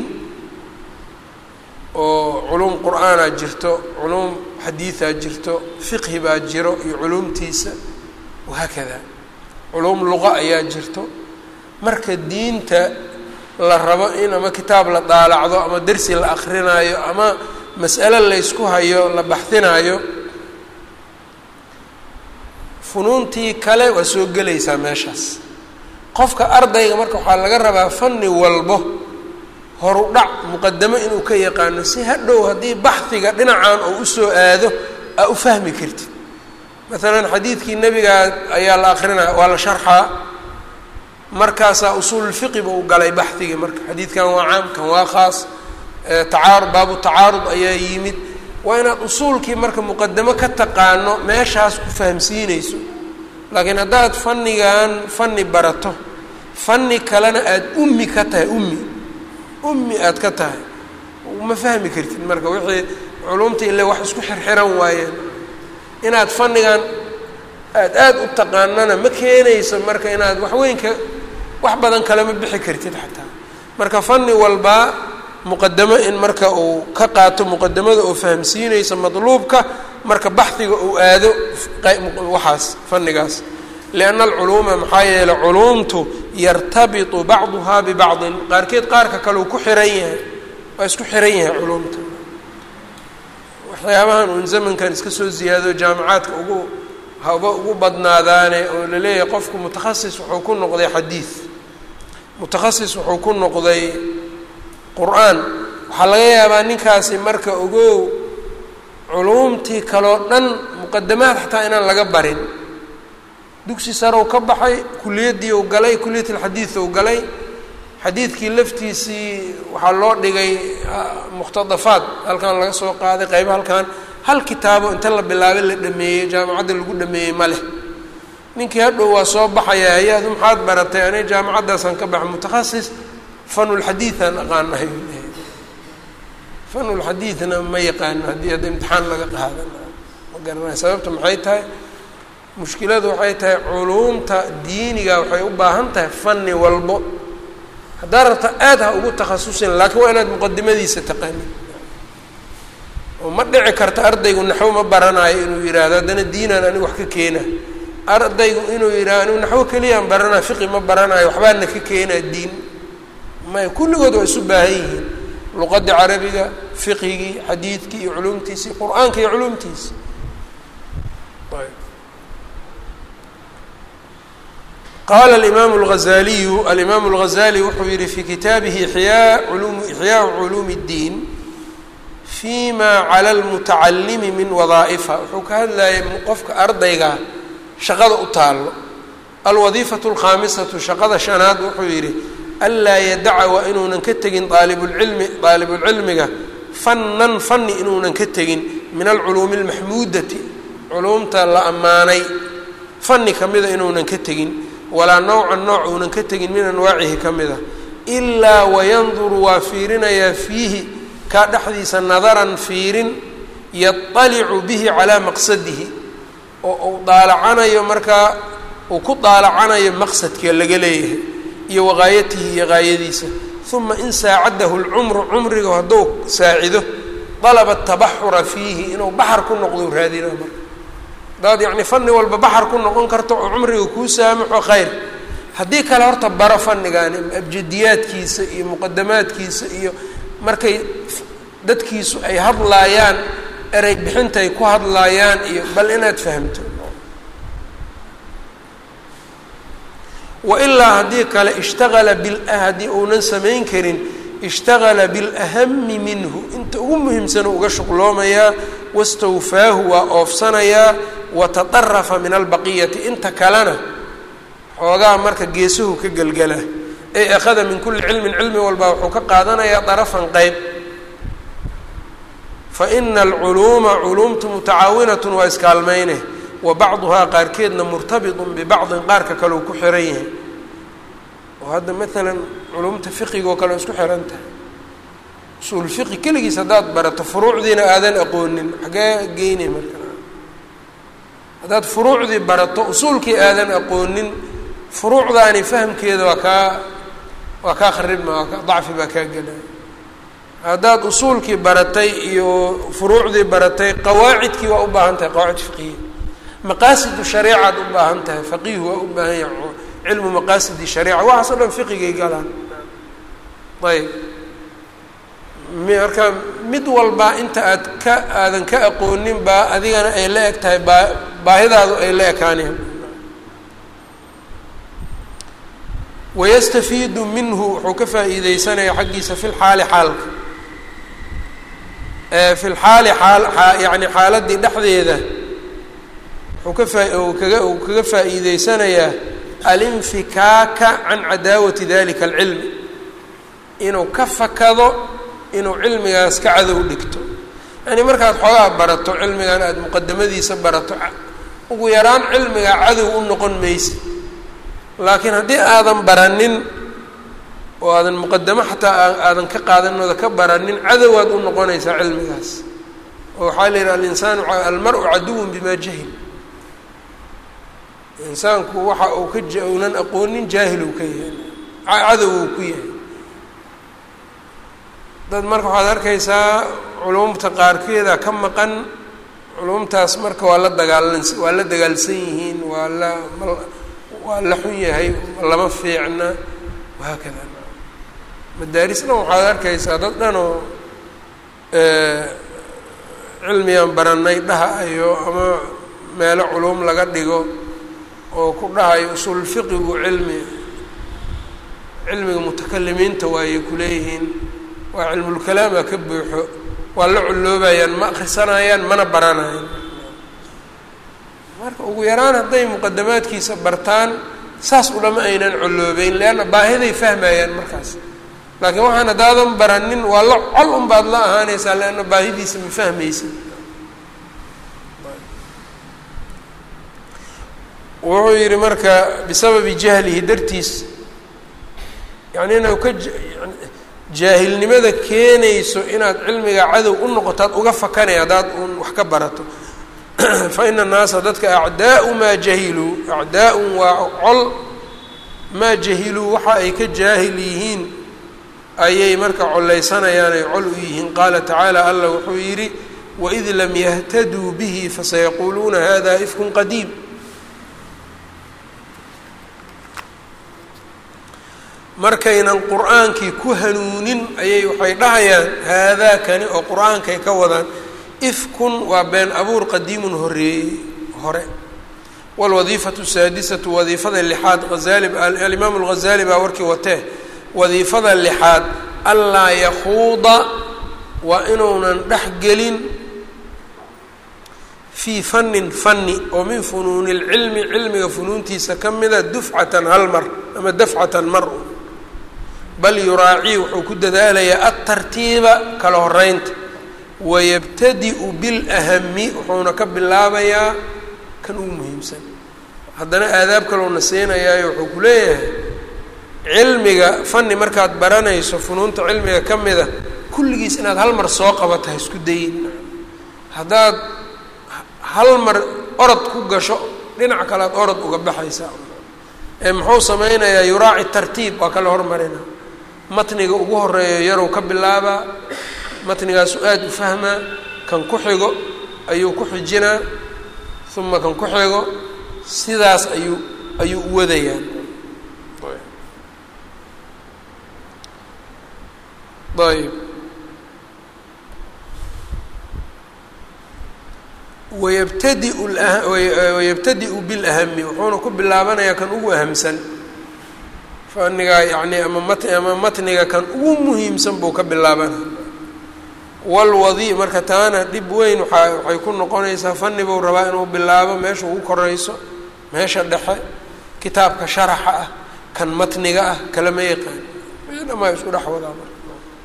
oo culuum qur'aanaa jirto culuum xadiidaa jirto fiqhi baa jiro iyo culuumtiisa wahaakada culuum luqa ayaa jirto. marka diinta la rabo in ama kitaab la daalacdo ama dersi la akrinaayo ama mas'alo laysku hayo la baxinaayo funuuntii kale waa soo gelaysaa meeshaas. qofka ardayga marka waxaa laga rabaa fanni walbo horudhac muqadamo inuu ka yaqaano si hadhow haddii baxiga dhinacan oo usoo aado aa u fahmi kartid. maalan xadiidkii nebigaa ayaa la akrinaya waa la sharxaa markaasaa usuululfiqiba u galay baxigii marka xadiidkan waa caam kan waa khaas baabu tacaarud ayaa yimid waa inaad usuulkii marka muqadamo ka taqaano meeshaas ku fahamsiinayso. laakiin haddaad fannigan fanni barato fanni kalena aada ummi ka tahay ummi aada ka tahay ma fahmi kartid marka wixii culumta ile wax isku xirxiran waayeen. inaad fannigan aada u taqaanana ma keenayso marka inaad wax badan kalema bixi kartid xataa. marka fanni walbaa muqadamo in marka uu ka qaato muqadamada oo fahamsiinaysa madluubka marka baxiga uu aado waxaas fannigaas. lianna alculuuma maxaa yeeley culuumtu yartabitu bacduhaa bibacdin qaarkeed qaarka kale uu ku xiran yahay waa isku xiran yahay culuumta. waxyaabahan uun zamankan iska soo ziyaado jaamacaadka ugu badnaadaane oo laleeyahay qofku mutakhasis wuxuu ku noqday xadiid mutakhasis wuxuu ku noqday qur-aan waxaa laga yaabaa ninkaasi marka ogow culuumtii kaloo dhan muqadamaad xataa inaan laga barin. dugsi sarow ka baxay kuliyaddii u galay kuliyat alxadiid u galay xadiidkii laftiisii waxaa loo dhigay mukhtadafaad halkan laga soo qaaday qayba halkan hal kitaabo inta la bilaabay la dhameeyey jaamacadda lagu dhameeyey ma leh. ninkii hadhow waa soo baxaya hay-adu maxaad baratay anay jaamacaddaasaan ka baxay mutakhasis fanulxadiidan aqaanahay fanulxadiidna ma yaqaano haddii hadda imtixaan laga qaadan ma garanayo sababta maxay tahay. mushkiladu waxay tahay culuumta diiniga waxay u baahan tahay fanni walbo haddaa rabta aad ha ugu takhasusin laakiin waa inaad muqadimadiisa taqaanin oo ma dhici karta ardaygu naxwo ma baranayo inuu yidhaahdo haddana diinaan anigu wax ka keena ardaygu inuu yidhahdo anigu naxwo keliyaan baranaa fiqi ma baranayo waxbaana ka keenaa diin maya kulligood waa isu baahan yihiin luqadda carabiga fiqigii xadiidkii iyo culumtiisii qur-aanka iyo culumtiisi qaala alimaamu alghazaliyu alimaamu alghazali wuxuu yihi fii kitaabihi ixyaau culuumi اddiin fi ma cala almutacalimi min wadaa'ifa wuxuu ka hadlayay qofka ardayga shaqada u taallo alwadiifatu alkhaamisatu shaqada shanaad wuxuu yidhi anlaa yadaca waa inuunan ka tegin daalibulcilmiga fannan fanni inuunan ka tegin min alculuumi almaxmuudati culuumta la ammaanay fanni ka mida inuunan ka tegin walaa nowcan nooc uunan ka tegin min anwaacihi ka mida ilaa wayanduru waa fiirinayaa fiihi kaa dhexdiisa nadaran fiirin yaطalicu bihi calaa maqsadihi oo uu daalacanayo markaa uu ku daalacanayo maqsadka laga leeyahay iyo wagaayatihi iyo gaayadiisa uma in saacadahu lcumru cumriga hadduu saacido dalaba tabaxura fiihi inuu baxar ku noqdo raadina marka hadaad yacni fanni walba baxar ku noqon karto oo cumriga kuu saamaxo khayr haddii kale horta baro fannigaani abjadiyaadkiisa iyo muqadamaadkiisa iyo markay dadkiisu ay hadlaayaan erey bixinta ay ku hadlaayaan iyo bal inaad fahamto wailaa haddii kale ishtagala haddii uunan samayn karin ishtagala bilahami minhu inta ugu muhiimsana uga shuqloomayaa wastawfaahu waa oofsanayaa watadarafa min albaqiyati inta kalena xoogaa marka geesuhu ka gelgela ay akhada min kulli cilmin cilmi walbaa wuxuu ka qaadanayaa darafan qeyb faina alculuuma culuumtu mutacaawinatun waa iskaalmayne wa bacduhaa qaarkeedna murtabitun bibacdin qaarka kale uu ku xiran yahay oo hadda maalan culuumta fiqiga oo kale isku xiran tahay usuul fiqi keligiis haddaad barato furuucdiina aadan aqoonin xagee geynay marka haddaad furuucdii barato usuulkii aadan aqoonin furuucdaani fahamkeeda waa kaa kharibma dacfi baa kaa gelaya haddaad usuulkii baratay iyo furuucdii baratay qawaacidkii waa u baahan tahay qawaacid fiqiya maqaasidu shareecaad u baahan tahay faqiihu waa u baahan yahay cilmu maqaasidi shariica waxaasoo dhan fiqigay galaan ayb marka mid walba inta aadan ka aqoonin baa adigana ay la eg tahay baahidaadu ay la ekaaneen wayastafiidu minhu wuxuu ka faa'iideysanaya xaggiisa fi lxaali xaalka fi lxaali yani xaaladii dhexdeeda uu kaga faa'iideysanayaa alinfikaaka can cadaawati dalika alcilmi inuu ka fakado inuu cilmigaas ka cadow dhigto yani markaad xoogaa barato cilmigan aada muqadamadiisa barato ugu yaraan cilmigaa cadow u noqon maysa laakiin haddii aadan baranin oo aadan muqadamo xataa aadan ka qaadanooda ka baranin cadowaad u noqonaysaa cilmigaas oo waxaa la yidhi alinsaanu almar-u caduwun bima jahil insaanku waxa uu uunan aqoonin jaahil uu ka yahay cadow uu ku yahay dad marka waxaad arkaysaa culumta qaarkeeda ka maqan culumtaas marka waa la dagaalsan yihiin waa la xun yahay lama fiicna wahaakada madaaris dhan waxaad arkaysaa dad dhan oo cilmigan baranay dhahayo ama meelo culum laga dhigo oo ku dhahayo usuul fiqigu cilmiga mutakalimiinta waayay kuleeyihiin waa cilmulkalaama ka buuxo waa la culoobayaan ma akrisanayaan mana baranayaan marka ugu yaraan hadday muqadamaadkiisa bartaan saas udhama aynan coloobeyn leanna baahiday fahmayaan markaas laakiin waxaan haddaadan baranin waa la col unbaad la ahaanaysaa leanna baahidiisa ma fahmaysa wuxuu yihi marka bisababi jahlihi dartiis yani inuu ka jaahilnimada keenayso inaad cilmiga cadow u noqotaad uga fakanay haddaad uun wax ka barato fa ina annaasa dadka acdaau maa jahiluu acdaa-un waa col maa jahiluu waxa ay ka jaahil yihiin ayay marka collaysanayaan ay col u yihiin. qaala tacaala allah wuxuu yidhi waid lam yahtaduu bihi fasayaquuluuna hada ifkun qadiim. markaynan qur'aankii ku hanuunin ayay waxay dhahayaan haadaa kani oo qur'aankay ka wadaan ifkun waa been abuur qadiimun hore. wاlwadiifatu saadisatu wadiifada lixaad alimaam اlghazali baa warkii watee wadiifada lixaad anlaa yakuuda waa inuunan dhex gelin fii fannin fanni oo min funuuni اlcilmi cilmiga funuuntiisa ka mida dufcatan hal mar ama dafcatan mar, bal yuraacii wuxuu ku dadaalayaa atartiiba kala horeynta wayabtadi'u bilahami wuxuuna ka bilaabayaa kan ugu muhiimsan. haddana aadaab kaloona siinayaayo wuxuu ku leeyahay cilmiga fanni markaad baranayso funuunta cilmiga ka mida kulligiis inaad hal mar soo qabato ha isku dayin. haddaad hal mar orod ku gasho dhinac kale ad orod uga baxaysaa. muxuu sameynayaa yuraaci tartiib waa kala hormarina. matniga ugu horeeyo yarow ka bilaabaa, matnigaasu aada u fahmaa, kan ku xigo ayuu ku xijinaa, uma kan ku xigo sidaas ayuu u wadayaan. ayb wayabtadi'u bilahami wuxuuna ku bilaabanayaa kan ugu ahamsan. fannigaa yacni ama matniga kan ugu muhiimsan buu ka bilaabanaya. marka taana dhib weyn waxay ku noqonaysaa fanni buu rabaa inuu bilaabo meesha ugu korayso, meesha dhexe, kitaabka sharaxa ah, kan matniga ah kalama yaqaan dhamaa isku dhex wadaa marka.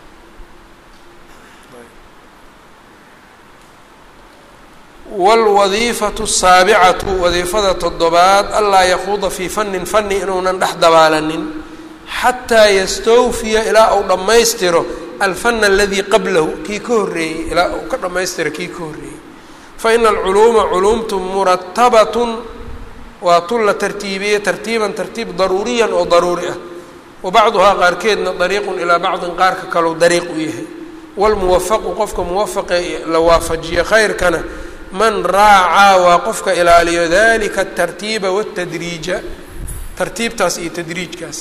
wاlwadiifatu الsaabicatu wadiifada toddobaad anlaa yakuuda fii fannin fanni inuunan dhex dabaalanin xataa yastawfiya ilaa uu dhammaystiro alfan aladii qablahu kii ka horreeyey ilaa uu ka dhammaystira kii ka horreeyey. faina alculuuma culuumtu muratabatun waa tun la tartiibiyey tartiiban tartiib daruuriyan oo daruuri ah, wa bacduhaa qaarkeedna dariiqun ilaa bacdin qaarka kalou dariiq u yahay. wاlmuwafaqu qofka muwafaqe la waafajiya khayrkana man raacaa waa qofka ilaaliyo dalika atartiiba waاtadriija tartiibtaas iyo tadriijkaas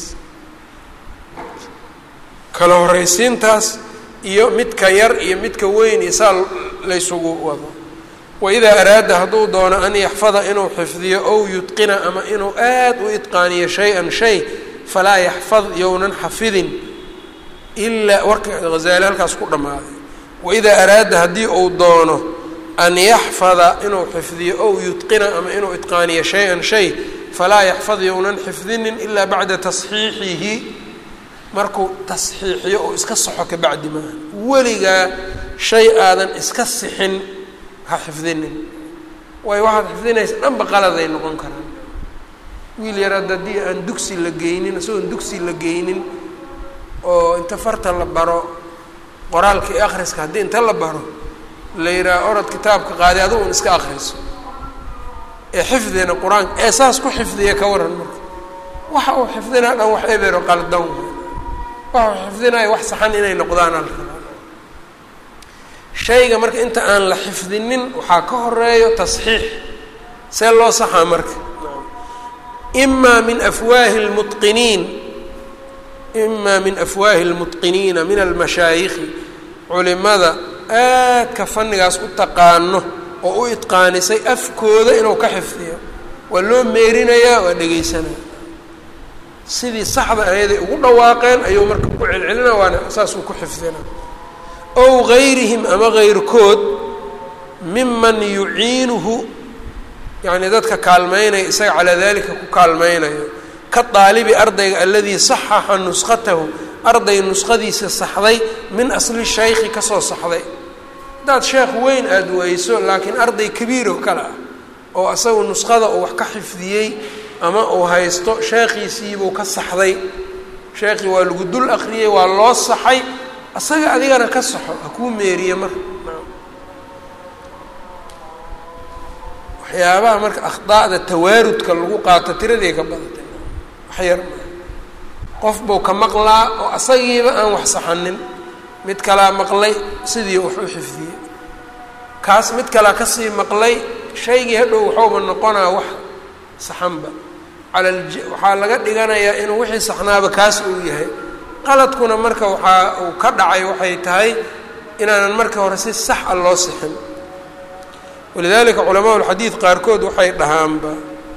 kala horaysiintaas iyo midka yar iyo midka weyn iyo saa laysugu wado. waidaa araada hadduu doono an yaxfada inuu xifdiyo ow yutqina ama inuu aad u itqaaniyo shay-an shay falaa yaxfad yownan xafidin ilaa warka hazaali halkaas ku dhammaaday. waidaa araada haddii uu doono an yaxfada inuu xifdiyo ow yutqina ama inuu itqaaniyo shay-an shay falaa yaxfad yownan xifdinin ilaa bacda tasxiixihi markuu tasxiixiyo oo iska saxo ka bacdi maaha. weligaa shay aadan iska sixin ha xifdinin, waayo waxaad xifdinaysa dhanba qaladay noqon karaan. wiil yaraad haddii aan dugsi la geynin isagoon dugsi la geynin oo inta farta la baro qoraalka iyo akhriska haddii inta la baro la yidhaha orod kitaabka qaadi adigu un iska akhriso ee xifdina qur-aanka ee saas ku xifdiya ka waran marka waxa uu xifdinaa dhan wax ebero qaldan waxa uu xifdinaya wax saxan inay noqdaan al rabaa. shayga marka inta aan la xifdinin waxaa ka horeeyo tasxiix. see loo saxaa marka? imaa min afwaahi lmutqiniina min almashaayikhi culimada aadka fannigaas u taqaano oo u itqaanisay afkooda inuu ka xifdiyo waa loo meerinayaa waa dhegaysanaya sidii saxda ayaday ugu dhawaaqeen ayuu marka ku celcelina waana saasuu ku xifdina. ow gayrihim ama gayrkood miman yuciinuhu yacni dadka kaalmaynaya isaga calaa dalika ku kaalmaynayo ka daalibi ardayga aladii saxaxa nuskhatahu arday nuskhadiisa saxday min asli shaykhi kasoo saxday. haddaad sheekh weyn aada weyso laakiin arday kabiir oo kale ah oo asagu nuskhada uu wax ka xifdiyey ama uu haysto sheekhiisiibuu ka saxday, sheekhii waa lagu dul akriyey waa loo saxay, asaga adigana ka saxo ha kuu meeriye marka. waxyaabaha marka akhdaa'da tawaarudka lagu qaato tiraday ka badatay wax yar qof buu ka maqlaa oo asagiiba aan wax saxanin mid kalaa maqlay sidii wax u xifdiyey kaas mid kalaa kasii maqlay shaygii hadhow waxuuba noqonaa wax saxanba waxaa laga dhiganayaa inuu wixii saxnaaba kaas uu yahay qaladkuna marka waxaa uu ka dhacay waxay tahay inaanan marka hore si sax a loo sixin walidaalika culamaa ulxadiid qaarkood waxay dhahaanba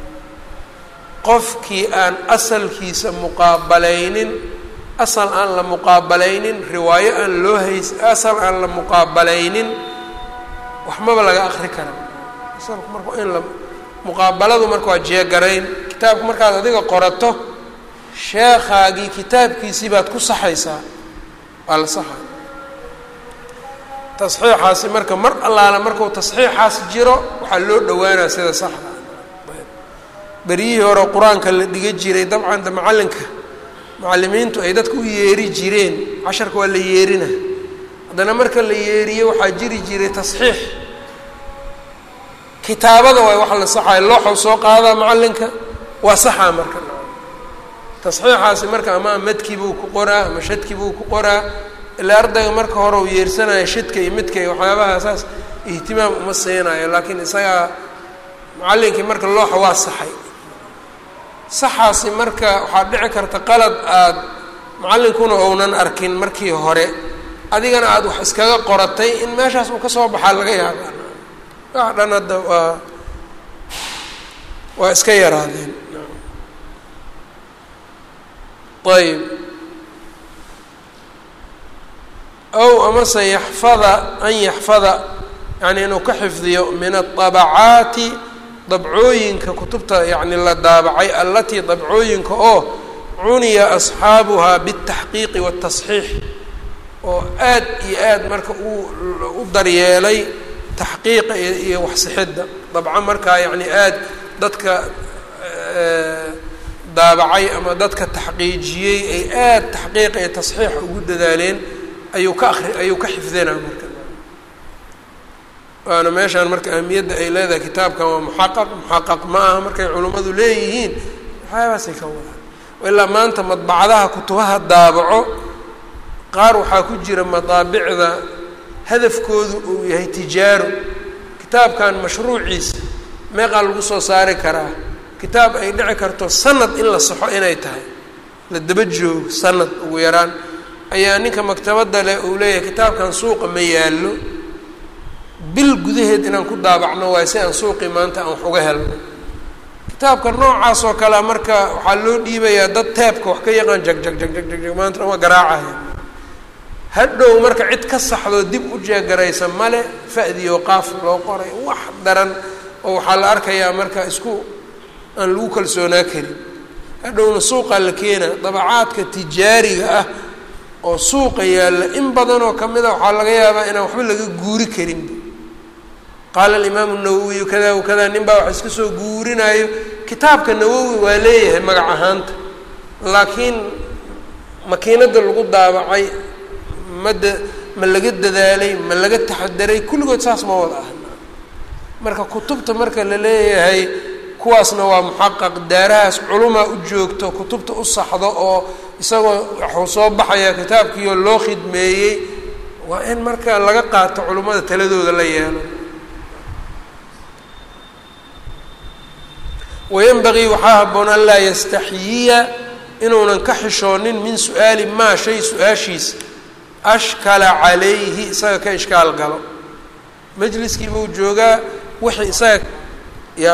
qofkii aan asalkiisa muqaabalaynin asal aan la muqaabalaynin riwaayo aan loo asal aan la muqaabalaynin waxmaba laga akri kara asalku marka in la muqaabaladu marka waa jeegarayn kitaabku markaad adiga qorato sheekhaagii kitaabkiisii baad ku saxaysaa waa la saxaa tasxiixaasi marka mar allaala markuu tasxiixaas jiro waxaa loo dhowaanaa sida saxda beryihii hore qur-aanka la dhiga jiray dabcan de macallimiintu ay dadka u yeeri jireen casharka waa la yeerina haddana marka la yeeriye waxaa jiri jiray tasxiix kitaabada waay waxa la saxayo looxow soo qaadaa macallinka waa saxaa marka tasxiixaasi marka ama madkii buu ku qoraa ama shadkii buu ku qoraa ilaa ardayga marka hore uu yeersanayo shidka iyo midka iyo waxyaabaha saas ihtimaam uma siinayo laakiin isagaa macallinkii marka looxa waa saxay saxaasi marka waxaa dhici karta qalad aada macallinkuna ounan arkin markii hore adigana aada wax iskaga qoratay in meeshaas uu ka soo baxaa laga yaabaa wax dhan hadda waa iska yaraadeen ayb ow amase an yaxfada yani inuu ka xifdiyo min aطabacaati dabcooyinka kutubta yani la daabacay allatii dabcooyinka oo cuniya asxaabuhaa bالtaxqiiqi wالtasxiix oo aad iyo aad marka u daryeelay taxqiiqa iyo waxsixidda dabco markaa yani aad dadka daabacay ama dadka taxqiijiyey ay aad taxqiiqa iyo tasxiixa ugu dadaaleen ayuu ka xifdinaa marka waana meeshaan marka ahmiyadda ay leedahay kitaabkan waa muxaqaq ma aha markay culimmadu leeyihiin waxyaabaasay ka wadaan ilaa maanta madbacadaha kutubaha daabaco qaar waxaa ku jira madaabicda hadafkoodu uu yahay tijaaro kitaabkan mashruuciisa meeqaa lagu soo saari karaa kitaab ay dhici karto sanad in la saxo inay tahay la daba joogo sanad ugu yaraan ayaa ninka maktabadda leh uu leeyahay kitaabkan suuqa ma yaallo bil gudaheed inaan ku daabacno waayo si aan suuqii maanta aan wax uga helno kitaabka noocaas oo kalea marka waxaa loo dhiibayaa dad teebka wax ka yaqaan jag maanta waa garaacaya hadhow marka cid ka saxdoo dib u jeegaraysa male fa'diyo qaaf loo qoray wax daran oo waxaa la arkayaa marka isku aan lagu kalsoonaa karin hadhowna suuqaa la keenaa dabacaadka tijaariga ah oo suuqa yaalla in badan oo kamid a waxaa laga yaabaa inaan waxba laga guuri karin qaala alimaamu nawowiyu kada wakada nin baa wax iska soo guurinaayo kitaabka nawowi waa leeyahay magac ahaanta laakiin makiinada lagu daabacay ma laga dadaalay ma laga taxadaray kulligood saas ma wada ahna marka kutubta marka la leeyahay kuwaasna waa muxaqaq daarahaas culumaa u joogto kutubta u saxdo oo isagoo waxuu soo baxayaa kitaabkiioo loo khidmeeyey waa in marka laga qaato culummada taladooda la yeelo wayanbagii waxaa habboon an laa yastaxyiya inuunan ka xishoonin min su-aali maa shay su-aashiisa ashkala calayhi isaga ka ishkaal galo majliskii buu joogaa wixii isaga ya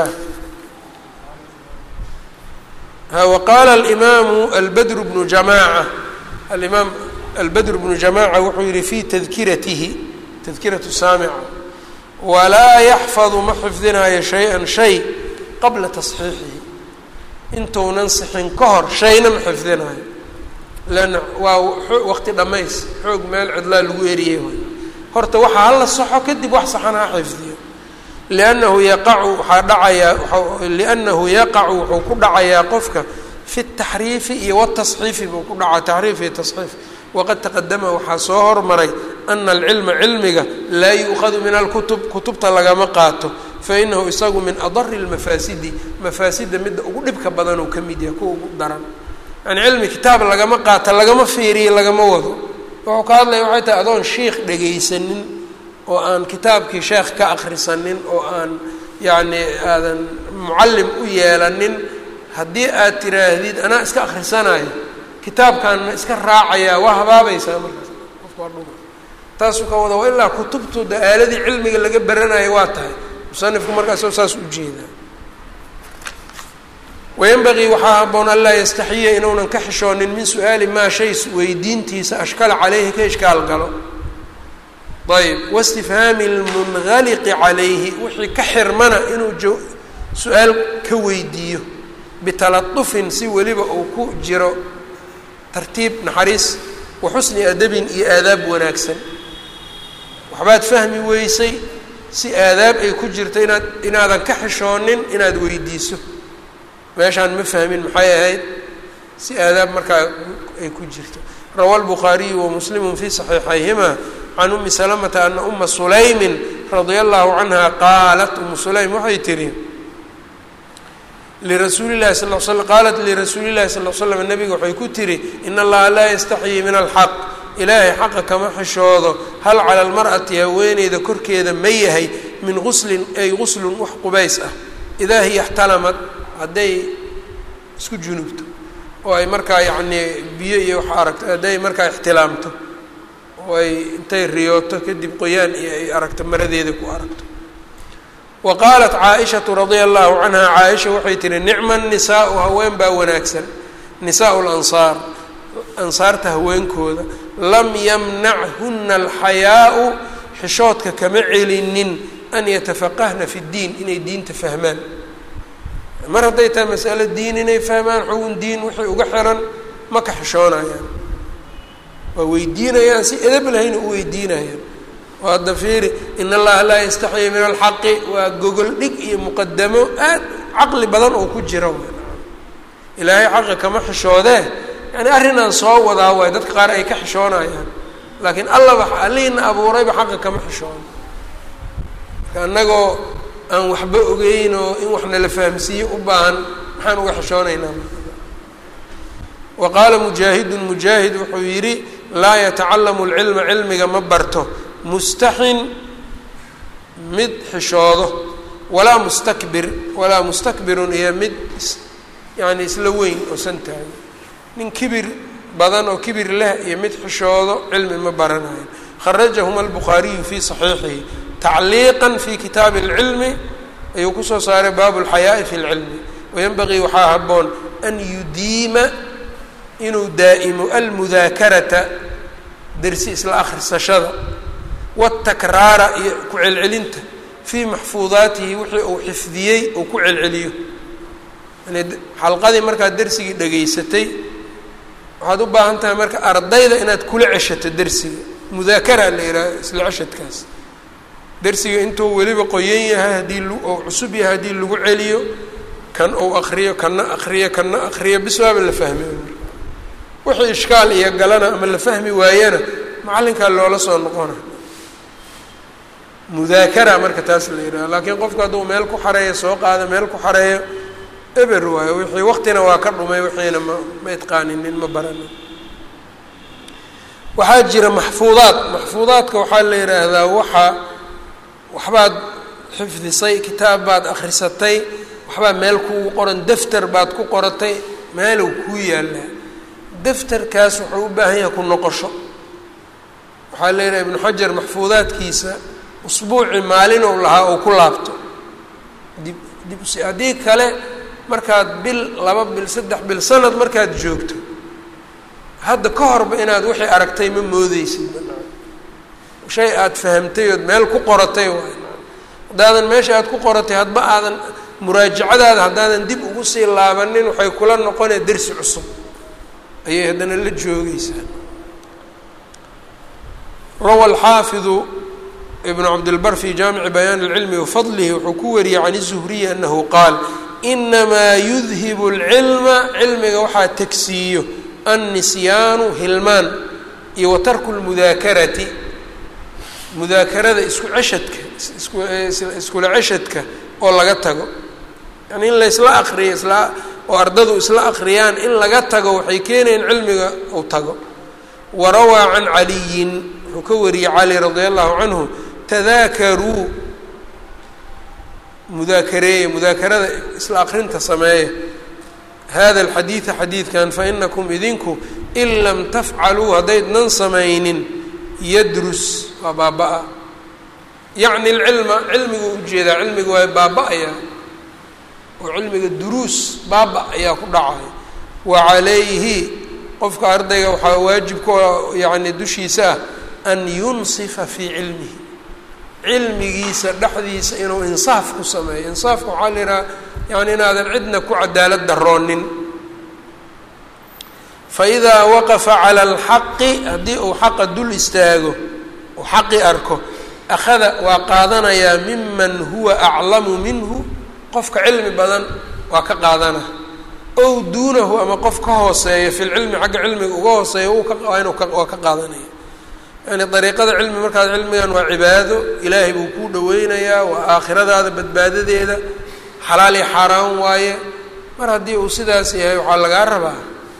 waqaala alimaamu albadr bnu jamaaca alimaam albadr bnu jamaaca wuxuu yihi fi tadkiratihi tadkiratu saamica walaa yaxfadu ma xifdinaayo shay-an shay qabla tasxiixihi intuunan sixin ka hor shayna ma xifdinaayo leanna waa waqti dhammays xoog meel cidlaa lagu eriyey way horta waxaa hala saxo kadib wax saxan ha xifdiyo liannahu yaqacu waxaa dhacayaa liannahu yaqacu wuxuu ku dhacayaa qofka fi اtaxriifi iyo wاtasxiifi buu ku dhacaa taxriif iyo tasxiif waqad taqadama waxaa soo hormaray ana alcilma cilmiga laa yu'khadu min alkutub kutubta lagama qaato fainahu isagu min adari اlmafaasidi mafaasida midda ugu dhibka badan uu ka mid yahay kuwa ugu daran yani cilmi kitaab lagama qaata lagama fiiriyo lagama wado wuxuu ka hadlaya waxay tahay adoon sheikh dhegaysanin oo aan kitaabkii sheekh ka akhrisanin oo aan yacni aadan mucallim u yeelanin haddii aad tiraahdid anaa iska akhrisanayo kitaabkaanna iska raacayaa waa habaabaysaa markaas qofku waa dhuma taasuu ka wada waa ilaa kutubtooda aaladii cilmiga laga baranayo waa tahay musanifku markaasoo saas u jeedaa wayanbagii waxaa haboon an laa yastaxiya inuunan ka xishoonin min su-aali maa shay weydiintiisa ashkala caleyhi ka ishkaal galo ayb waistifhaami lmunghaliqi calayhi wixii ka xirmana inuu su-aal ka weydiiyo bitalatufin si weliba uu ku jiro tartiib naxariis wa xusni adabin iyo aadaab wanaagsan waxbaad fahmi weysay si aadaab ay ku jirto inaadan ka xishoonin inaad weydiiso meeshaan ma fahmin maxay ahayd si aadaab markaa ay ku jirto rawa lbukhaariyu wamuslimu fi saxiixayhima can umi salamata ana uma sulaymin radia allahu canha qaalat umu sulaym waxay tihi lirasuuli llahi sal sl qaalat lirasuuli llahi sal l slam nabiga waxay ku tihi in allaha laa yastaxyii min alxaq ilaahay xaqa kama xishoodo hal cala almar'ati haweeneyda korkeeda ma yahay min guslin ay guslun wax qubays ah idaa hiya ixtalamad hadday isku junubto oo ay markaa yacnii biyo iyo wax aragto hadday markaa ixtilaamto oo ay intay riyooto kadib qoyaan iyo ay aragto maradeeda ku aragto wa qaalat caaishatu radia allahu canha caaisha waxay tihi nicma nisaau haween baa wanaagsan nisaau lansaar ansaarta haweenkooda lam yamnachuna alxayaau xishoodka kama celinin an yatafaqahna fi ddiin inay diinta fahmaan mar hadday tahay masalo diin inay fahmaan xugun diin wixii uga xiran ma ka xishoonayaan waa weydiinayaan si edab lahayna u weydiinayaan oo hadda fiiri in allaha laa yastaxyi min alxaqi waa gogol dhig iyo muqadamo aad caqli badan oo ku jira ilaahay xaqa kama xishoodee yani arrinaan soo wadaa waay dadka qaar ay ka xishoonayaan laakiin allaba allihiina abuurayba xaqa kama xishoono marka annagoo aan waxba ogeyn oo in wax nala fahamsiiye u baahan maxaan uga xishoonaynaa wa qaala mujaahidun mujaahid wuxuu yidhi laa yatacalamu alcilma cilmiga ma barto mustaxin mid xishoodo walaa mustakbirun iyo mid yani isla weyn oo san tahay nin kibir badan oo kibir leh iyo mid xishoodo cilmi ma baranayo kharajahuma albukhaariyu fii saxiixihi tacliiqa fi kitaabi اlcilmi ayuu kusoo saaray baabu اlxayaaءi fi اlcilmi wayanbagii waxaa haboon an yudiima inuu daa'imo almudaakarata dersi isla akhrisashada wاtakraara iyo ku celcelinta fii maxfuudaatihi wixii uu xifdiyey uu ku celceliyo yani xalqadii markaad dersigii dhegaysatay waxaad u baahan tahay marka ardayda inaad kula ceshato dersiga mudaakara la yidhaha isla ceshadkaas dersiga intuu weliba qoyan yahay haddii ou cusub yahay haddii lagu celiyo kan ou akriyo kana akriyo kana akriyo bis waaba la fahmay wixii ishkaal iyo galana ama la fahmi waayana macallinkaa loola soo noqona mudaakara marka taas la yidhaha laakiin qofku hadduu meel ku xareeyo soo qaado meel ku xareeyo eber waayo wixii waqtina waa ka dhumay wixiina ma itqaaninin ma baranin waxaa jira maxfuudaadka waxaa la yidhaahdaa waxbaad xifdisay kitaab baad akhrisatay waxbaa meel kugu qoran defter baad ku qoratay meelow kuu yaallaa defterkaas wuxuu u baahan yahay ku noqosho waxaa la yidhaha ibnu xajar maxfuudaadkiisa usbuuci maalinow lahaa oo ku laabto haddii kale markaad bil 2 bil 3 bil sanad markaad joogto hadda ka horba inaad wixii aragtay ma moodeysid shay aad fahamtay ood meel ku qoratay waay haddaadan meesha aad ku qoratay hadba aadan muraajacadaada haddaadan dib ugu sii laabanin waxay kula noqonaya dersi cusub ayay haddana la joogeysaa rawa alxaafidu ibnu cabdilbar fi jaamici bayaan اlcilmi wafadlihi wuxuu ku wariyey can الzuhriyi anahu qaal inamaa yudhibu اlcilma cilmiga waxaa tegsiiyo annisyaanu hilmaan iyo wa tarku lmudaakarati mudaakarada isku ceshadka iskula ceshadka oo laga tago yani in la isla akriyo isla oo ardadu isla akhriyaan in laga tago waxay keenayen cilmiga uu tago. warawaa can caliyin wuxuu ka wariyey cali radia allahu canhu tadaakaruu mudaakareeye mudaakarada isla akrinta sameeya hada alxadiida xadiidkan fainakum idinku in lam tafcaluu haddaydnan samaynin yadrus waa baaba-a yacni alcilma cilmigu ujeedaa cilmiga waa baaba-aya oo cilmiga duruus baaba ayaa ku dhacaya wa calayhi qofka ardayga waxaa waajibka yani dushiisa ah an yunsifa fii cilmihi cilmigiisa dhexdiisa inuu insaaf ku sameeyo. insaafka waxaa la yidhaha yani inaadan cidna ku cadaalad daroonin. faidaa waqafa cala alxaqi haddii uu xaqa dul istaago uu xaqi arko akhada waa qaadanayaa miman huwa aclamu minhu qofka cilmi badan waa ka qaadana ow duunahu ama qof ka hooseeya fi lcilmi xagga cilmiga uga hooseeya waa ka qaadanaya. yani dariiqada cilmi markaas cilmigan waa cibaado ilaahay buu kuu dhaweynayaa waa aakhiradaada badbaadadeeda xalaal iyo xaaraan waaye. mar haddii uu sidaas yahay waxaa lagaa rabaa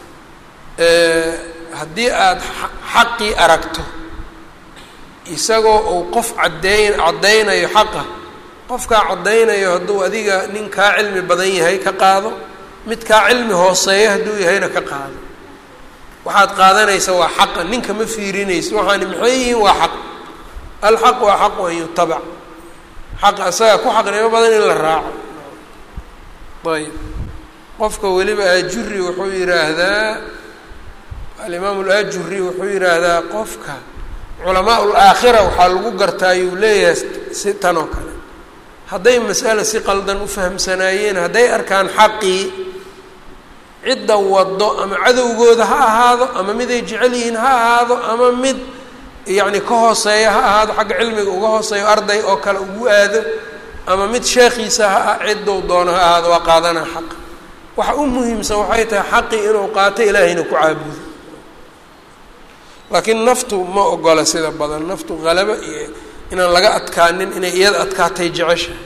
haddii aada xaqii aragto isagoo uu qof caddaynayo xaqa qofkaa caddaynayo hadduu adiga nin kaa cilmi badan yahay ka qaado mid kaa cilmi hooseeya hadduu yahayna ka qaado. waxaad qaadanaysa waa xaqa ninka ma fiirinaysa waxaani maxay yihiin waa xaq. alxaq waa xaqu an yutabac xaqa asaga ku xaqnimo badan in la raaco. ayb qofka weliba aajuri wuxuu yidhaahdaa alimaamu alaajuri wuxuu yidhaahdaa qofka culamaa ulaakhira waxaa lagu gartaa ayuu leeyahay si tan oo kale hadday mas'ale si qaldan u fahamsanaayeen hadday arkaan xaqii cidda waddo ama cadowgooda ha ahaado ama mid ay jecel yihiin ha ahaado ama mid yacni ka hooseeya ha ahaado xagga cilmiga uga hooseeyo arday oo kale ugu aado ama mid sheekhiisa ha ciddou doono ha ahaado waa qaadanaa xaqa. waxa u muhiimsan waxay tahay xaqii inuu qaato ilaahayna ku caabudo. laakiin naftu ma ogola sida badan naftu qalaba iyo inaan laga adkaanin inay iyada adkaatay jeceshahay.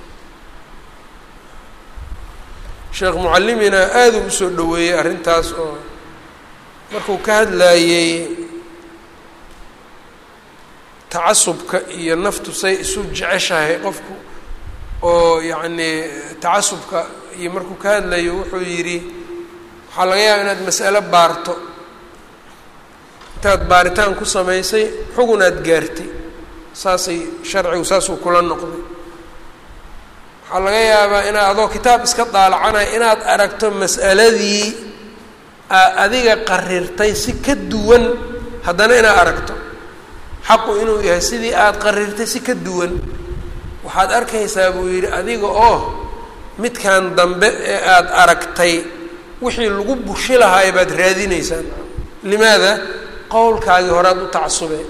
sheekh mucallimina aada u usoo dhaweeyey arrintaas oo markuu ka hadlaayey tacasubka iyo naftu say isu jeceshahay qofku oo yacni tacasubka iyo markuu ka hadlayo wuxuu yidhi waxaa laga yaaba inaad mas'alo baarto intaad baaritaan ku samaysay xugun aad gaartay saasay sharcigu saasuu kula noqday. waxaa laga yaabaa inaad adoo kitaab iska daalacanaya inaad aragto mas'aladii aad adiga qarirtay si ka duwan haddana inaad aragto xaqu inuu yahay sidii aad qarirtay si ka duwan. waxaad arkaysaa buu yidhi adiga oo midkan dambe ee aada aragtay wixii lagu bushi lahaay baad raadinaysaan. limaada qowlkaagii horead u tacasubeen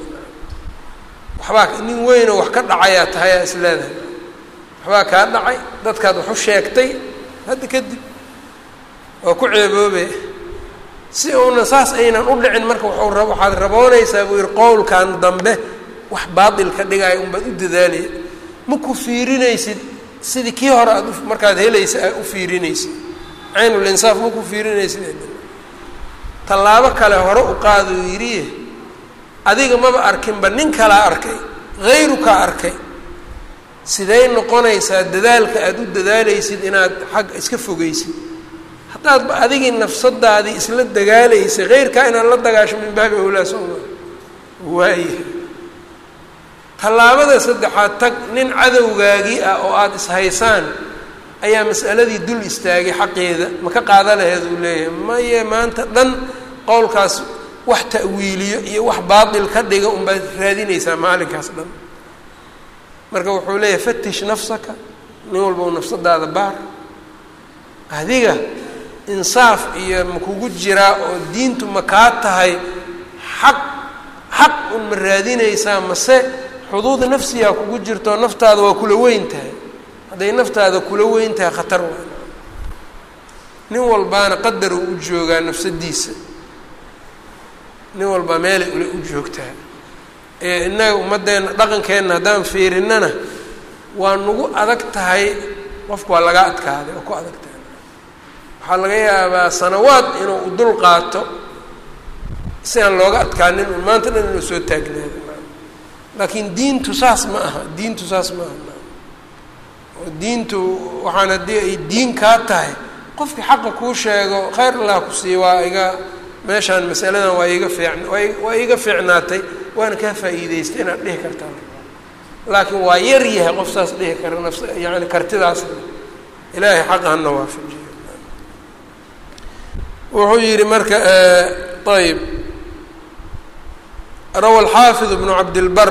waxbaa nin weynoo wax ka dhacayaa tahay aa is leedahay waxbaa kaa dhacay dadkaad wax u sheegtay hadda kadib waa ku ceeboobe si uuna saas aynan u dhicin marka waxaad raboonaysaa buu yihi qowlkan dambe wax baatil ka dhigaayo unbaad u dadaalay ma ku fiirinaysid sidii kii hore aad markaad helaysa aad u fiirinaysid caynulinsaaf ma ku fiirinaysid tallaabo kale hore u qaaduu yidhi adiga maba arkinba nin kalaa arkay hayrukaa arkay siday noqonaysaa dadaalka aada u dadaalaysid inaad xagga iska fogeysid haddaadba adigii nafsadaadii isla dagaalaysa heyrkaa inaad la dagaasho min baabi awlaa sooma waaye tallaabada saddexaad tag nin cadowgaagii ah oo aada ishaysaan ayaa mas'aladii dul istaagay xaqeeda ma ka qaada laheed uu leeyahay maye maanta dhan qowlkaas wax ta'wiiliyo iyo wax baatil ka dhiga unbaad raadinaysaa maalinkaas dhan. marka wuxuu leeyahay fatish nafsaka nin walba u nafsadaada baar adiga insaaf iyo makugu jiraa oo diintu ma kaa tahay xaq un ma raadinaysaa mase xuduud nafsiyaa kugu jirto naftaada waa kula weyn tahay. hadday naftaada kula weyn tahay khatar waa nin walbaana qadar uu u joogaa nafsadiisa nin walbaa meelay ule u joogtaa. innaga ummaddeena dhaqankeenna haddaan fiirinnana waa nagu adag tahay qofku waa laga adkaaday oo ku adag tahay waxaa laga yaabaa sanawaad inuu u dul qaato si aan looga adkaanin un maanta dhan inuu soo taagnaado. laakiin diintu saas ma aha, diintu saas ma aha. oo diintu waxaan haddii ay diin kaa tahay qofkii xaqa kuu sheego khayr allah ku siiyo, waa iga meeshaan masaladan waa iga fiicnaatay waana kaa faa'iidaystay inaad dhihi kartaa. laakiin waa yar yahay qof saas dhihi kara nafs yani kartidaas. ilaahay xaqa hana waafajiyo. wuxuu yihi marka ayb rawى الxaafiظ بن cabdالbr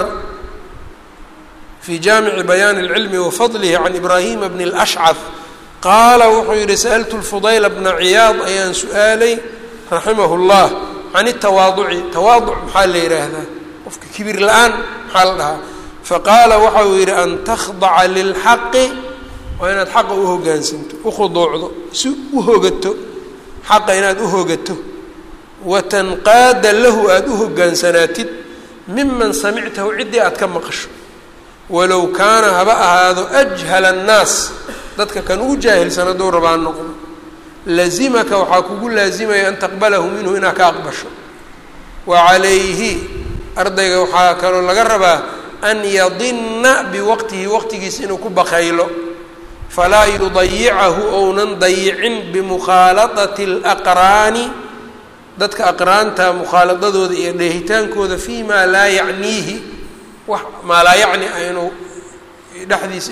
في jaamiعi bayaan الcilmi وafadlih can ibrahima bn الأshcaf qaala wuxuu yihi sأltu الfudayl bna ciyaad ayaan su-aalay raximah الlah can الtawaaduci. tawaaduc maxaa la yidhaahdaa? qofka kibir la-aan maxaa la dhahaa? faqaala waxa uu yihi an takhdaca lilxaqi, waa inaad xaqa uhogaansanto, ukhuduucdo, si uhogato xaqa inaad uhogato, watanqaada lahu aada uhogaansanaatid miman samictahu ciddii aad ka maqasho, walow kaana haba ahaado ajhala annaas, dadka kan ugu jaahilsan hadduu rabaa noqdo, lazimaka waxaa kugu laazimaya an taqbalahu minhu inaad ka aqbasho. wa calayhi ardayga waxaa kaloo laga rabaa an yadinna biwaqtihi, waqtigiisa inuu ku bakaylo, falaa yudayicahu ounan dayicin bimukhaaladati alaqraani, dadka aqraanta mukhaaladadooda iyo dheehitaankooda fii maa laa yacniihi, wax maa laa yacni ah inuu dhexdiis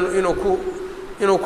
inuu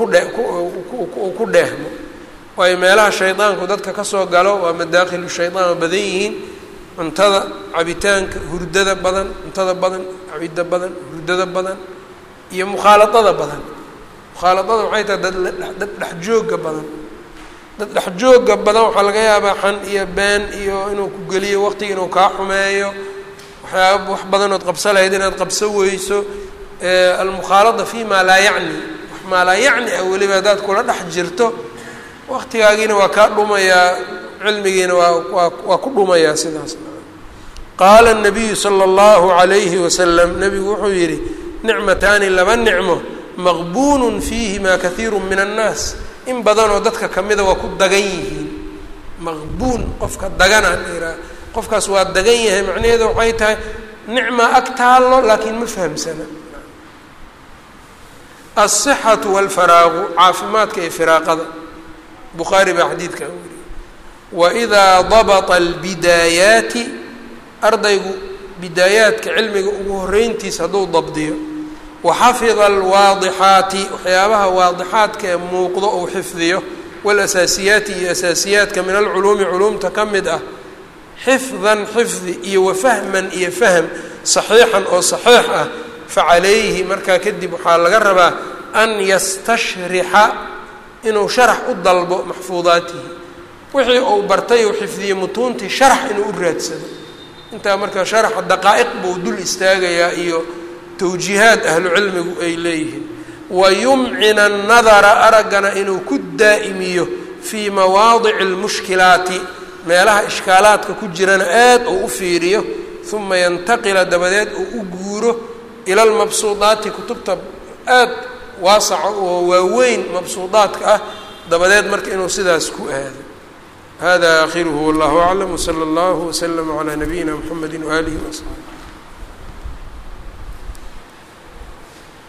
ku dheehmo. waayo meelaha shaydaanku dadka ka soo galo waa madaakilu shaydaan oo badan yihiin. cuntada, cabitaanka, hurdada badan, cuntada badan, cabida badan, hurdada badan iyo mukhaaladada badan. mukhaaladada waxay tahay dad dhexjooga badan. dad dhexjooga badan waxaa laga yaabaa xan iyo been iyo inuu ku geliyo waqtiga inuu kaa xumeeyo, wax badanood qabsa lahayd inaad qabso weyso. almukhaalada fi maa laa yacni, wax maa laa yacni ah weliba haddaad kula dhex jirto waqtigaagiina waa kaa dhumayaa, cilmigiina waa ku dhumayaa sidaas. qaala الnabiyu salى اllahu عalayhi wasalam, nebigu wuxuu yihi nicmataani laba nicmo maqbuun fiihima kahiiru min الnaas, in badanoo dadka kamida waa ku dagan yihiin. maqbuun qofka dagana iraa, qofkaas waa dagan yahay, macnaheedu waxay tahay nicma ag taallo laakiin ma fahamsana. الصxaةu wاlfaraagu, caafimaadka iyo firaaqada. bukhaari baa xadiidkan weriye. waidaa dabطa اlbidaayaati, ardaygu bidaayaadka cilmiga ugu horeyntiisa hadduu dabdiyo, waxafida alwaadixaati, waxyaabaha waadixaadka ee muuqdo ou xifdiyo, walasaasiyaati iyo asaasiyaadka min alculuumi culuumta ka mid ah, xifdan xifdi iyo wafahman iyo fahm saxiixan oo saxiix ah, facalayhi markaa kadib waxaa laga rabaa an yastashrixa, inuu sharax u dalbo maxfuudaatihi, wixii uu bartay uu xifdiyey mutuuntii sharax inuu u raadsado. intaa markaa sharaxa daqaa'iq buu dul istaagayaa iyo tawjiihaad ahlu cilmigu ay leeyihiin. wayumcina annadara, araggana inuu ku daa'imiyo fii mawaadici almushkilaati, meelaha ishkaalaadka ku jirana aad uu u fiiriyo, uma yantaqila dabadeed uu u guuro ila almabsuudaati, kutubta aad waasaca oo waaweyn mabsuudaadka ah, dabadeed marka inuu sidaas ku aado. hada aakhiruhu wallahu aclam, wsala allahu waslama calaa nabiyina mxamedi waaalihi wasaxbi.